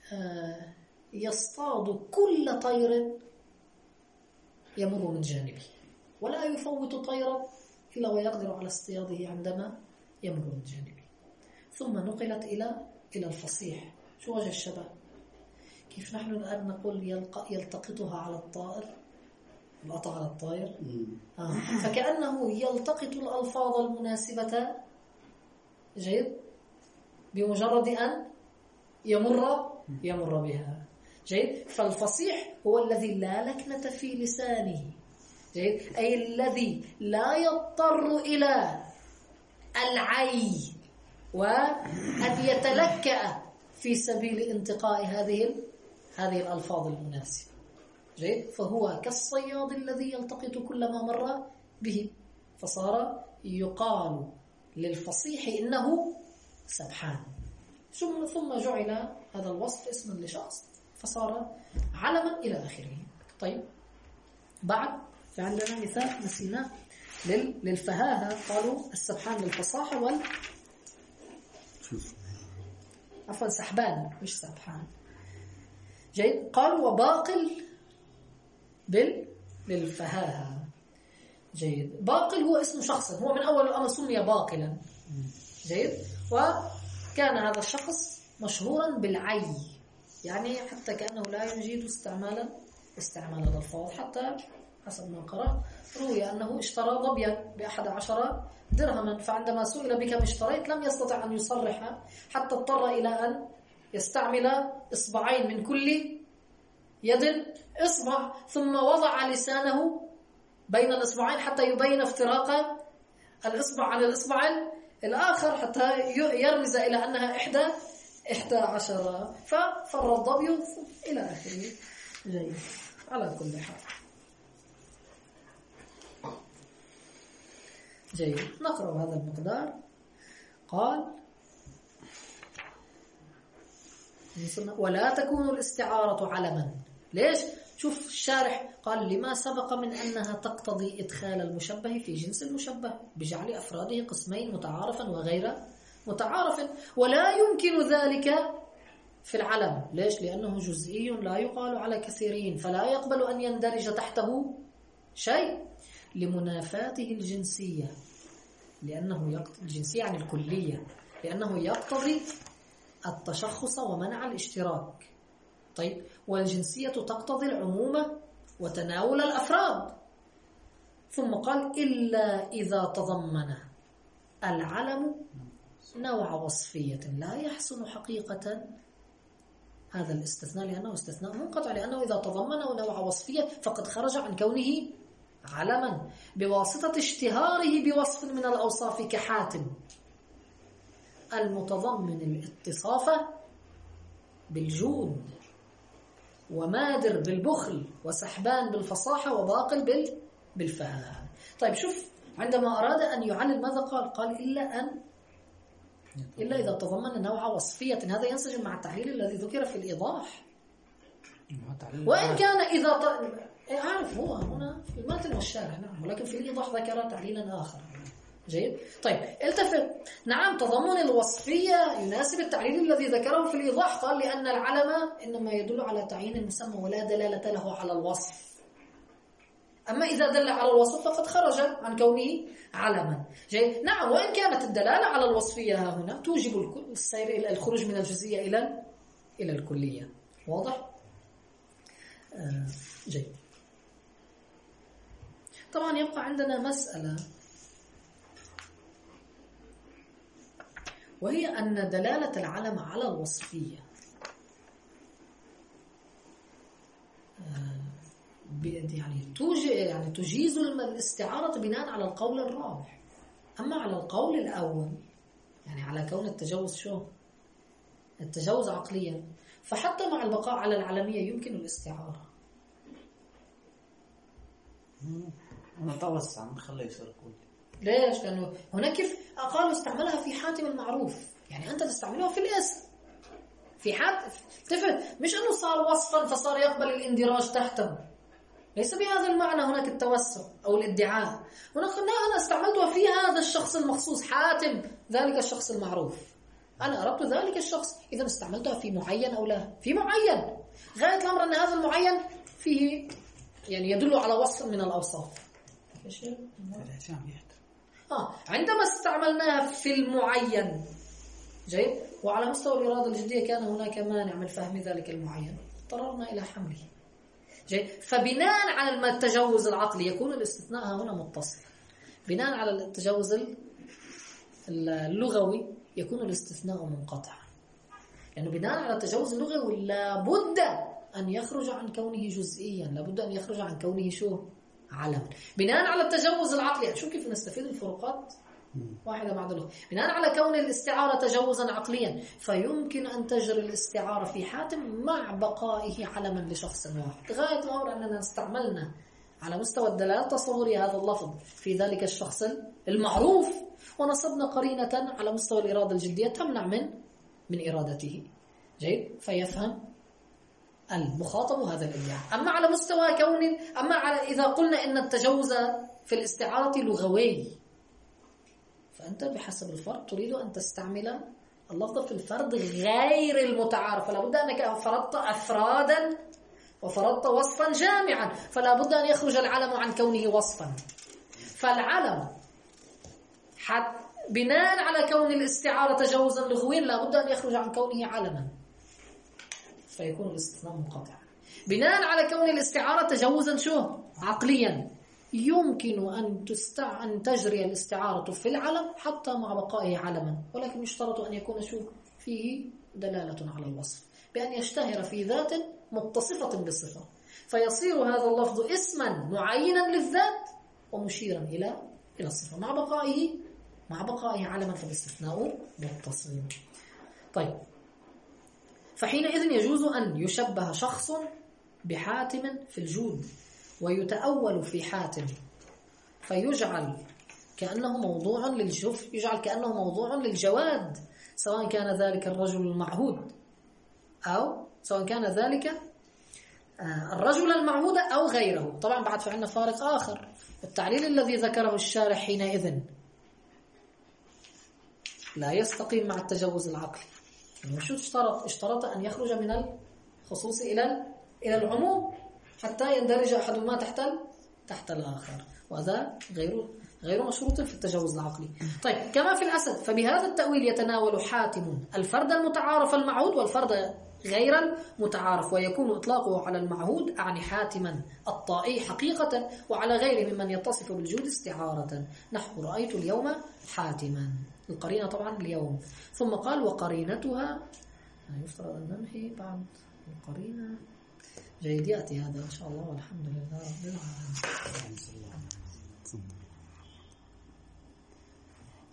يصطاد كل طير يمر من جانبه، ولا يفوت طيرا إلا ويقدر على اصطياده عندما يمر من جانبه. ثم نقلت إلى إلى الفصيح. شو وجه الشبه؟ كيف نحن الآن نقول يلتقطها على الطائر، القطع على الطائر، آه. فكأنه يلتقط الألفاظ المناسبة. جيد. بمجرد أن يمر يمر بها. جيد. فالفصيح هو الذي لا لكنة في لسانه. جيد. أي الذي لا يضطر إلى العي وأن يتلكأ في سبيل انتقاء هذه هذه الألفاظ المناسبة. جيد. فهو كالصياد الذي يلتقط كل ما مر به، فصار يقال للفصيح إنه سبحان. ثم جعل هذا الوصف اسما لشخص فصار علما إلى آخره. طيب. بعد فعندنا مثال نسيناه للفهاهة، قالوا السبحان للفصاحة وال عفوا سحبان مش سبحان. جيد. قالوا وباقل بال للفهاهة. جيد. باقل هو اسم شخص، هو من أول الأمر سمي باقلا. جيد. وكان هذا الشخص مشهورا بالعي، يعني حتى كأنه لا يجيد استعمالا استعمال الألفاظ. حتى حسب ما قرأ روي أنه اشترى ظبيا بأحد عشر درهما، فعندما سئل بكم اشتريت لم يستطع أن يصرح، حتى اضطر إلى أن يستعمل إصبعين من كل يد إصبع، ثم وضع لسانه بين الإصبعين حتى يبين افتراق الإصبع عن الإصبع الآخر، حتى يرمز إلى أنها إحدى إحدى عشر، ففر الظبي إلى آخره. جيد. على كل حال. جيد. نقرأ هذا المقدار. قال ولا تكون الاستعارة علما. ليش؟ شوف الشارح قال لما سبق من أنها تقتضي إدخال المشبه في جنس المشبه بجعل أفراده قسمين متعارفا وغير متعارف، ولا يمكن ذلك في العلم. ليش؟ لأنه جزئي لا يقال على كثيرين، فلا يقبل أن يندرج تحته شيء. لمنافاته الجنسية، لأنه يقتضي الجنسية عن الكلية، لأنه يقتضي التشخص ومنع الاشتراك. طيب، والجنسية تقتضي العمومة وتناول الأفراد. ثم قال إلا إذا تضمن العلم نوع وصفية لا يحسن حقيقة هذا الاستثناء، لأنه استثناء منقطع، لأنه إذا تضمن نوع وصفية فقد خرج عن كونه علما بواسطة اشتهاره بوصف من الأوصاف كحاتم المتضمن الاتصاف بالجود، ومادر بالبخل، وسحبان بالفصاحة، وباقل بالفهم. طيب شوف، عندما أراد أن يعلل ماذا قال؟ قال إلا أن إلا إذا تضمن نوع وصفية. هذا ينسجم مع التعليل الذي ذكر في الإيضاح. وإن كان إذا ط... أعرف هو هنا في المتن والشارح، نعم، ولكن في الإيضاح ذكر تعليلا آخر. جيد. طيب التفت. نعم، تضمن الوصفية يناسب التعليل الذي ذكره في الإيضاح. قال لأن العلم إنما يدل على تعيين المسمى ولا دلالة له على الوصف. أما إذا دل على الوصف فقد خرج عن كونه علما. جيد. نعم، وإن كانت الدلالة على الوصفية ها هنا توجب السير إلى الخروج من الجزئية إلى إلى الكلية. واضح؟ آه جيد. طبعا يبقى عندنا مسألة، وهي أن دلالة العلم على الوصفية يعني توجد يعني تجيز الاستعارة بناء على القول الراجح. أما على القول الأول، يعني على كون التجوز شو؟ التجوز عقليا، فحتى مع البقاء على العلمية يمكن الاستعارة. نتوسع نخليه يصير كل. ليش؟ لأنه هنا كيف قالوا استعملها في حاتم المعروف، يعني أنت تستعملها في الاسم في حاتم. تفت مش أنه صار وصفا فصار يقبل الاندراج تحته، ليس بهذا المعنى هناك التوسع أو الادعاء. هناك أنا استعملتها في هذا الشخص المخصوص، حاتم ذلك الشخص المعروف، أنا أردت ذلك الشخص، إذا استعملتها في معين أو لا في معين. غاية الأمر أن هذا المعين فيه يعني يدل على وصف من الأوصاف. آه عندما استعملناها في المعين، جيد، وعلى مستوى الإرادة الجدية كان هناك مانع من فهم ذلك المعين، اضطررنا إلى حمله. جيد. فبناء على التجوز العقلي يكون الاستثناء هنا متصل، بناء على التجوز اللغوي يكون الاستثناء منقطع، لأنه بناء على التجوز اللغوي لابد أن يخرج عن كونه جزئيا، لابد أن يخرج عن كونه شو؟ علما. بناء على التجوز العقلي، شو كيف نستفيد الفروقات واحدة بعد الأخرى. بناء على كون الاستعارة تجوزا عقليا فيمكن أن تجري الاستعارة في حاتم مع بقائه علما لشخص واحد. غاية الأمر أننا استعملنا على مستوى الدلالة التصوري هذا اللفظ في ذلك الشخص المعروف، ونصبنا قرينة على مستوى الإرادة الجدية تمنع من من إرادته. جيد. فيفهم المخاطب هذا الإدعاء. أما على مستوى كون أما على إذا قلنا إن التجوز في الاستعارة لغوي، فأنت بحسب الفرد تريد أن تستعمل اللفظ في الفرد غير المتعارف، فلا بد أنك فرضت أفرادا وفرضت وصفا جامعا، فلا بد أن يخرج العلم عن كونه وصفا. فالعلم حتى بناء على كون الاستعارة تجوزا لغويا لا بد أن يخرج عن كونه علما، فيكون الاستثناء منقطع. بناء على كون الاستعارة تجوزا شو؟ عقليا، يمكن أن تستع... أن تجري الاستعارة في العلم حتى مع بقائه علما، ولكن يشترط أن يكون شو؟ فيه دلالة على الوصف، بأن يشتهر في ذات متصفة بالصفة، فيصير هذا اللفظ اسما معينا للذات ومشيرا إلى إلى الصفة مع بقائه مع بقائه علما، فالاستثناء متصل. طيب، فحينئذ يجوز أن يشبه شخص بحاتم في الجود ويتأول في حاتم فيجعل كأنه موضوع للجف يجعل كأنه موضوع للجواد، سواء كان ذلك الرجل المعهود أو سواء كان ذلك الرجل المعهود أو غيره. طبعا بعد فعلنا فارق آخر، التعليل الذي ذكره الشارح حينئذ لا يستقيم مع التجوز العقلي، شو اشترط؟ اشترط أن يخرج من الخصوص إلى إلى العموم حتى يندرج أحدهما تحت تحت الآخر، وهذا غير غير مشروط في التجاوز العقلي. طيب كما في الأسد، فبهذا التأويل يتناول حاتم الفرد المتعارف المعهود والفرد غير المتعارف، ويكون إطلاقه على المعهود أعني حاتما الطائي حقيقة، وعلى غيره ممن يتصف بالجود استعارة، نحو رأيت اليوم حاتما، القرينة طبعا اليوم. ثم قال وقرينتها، يفترض أن ننهي بعد القرينة. جيد، يأتي هذا إن شاء الله، والحمد لله رب العالمين.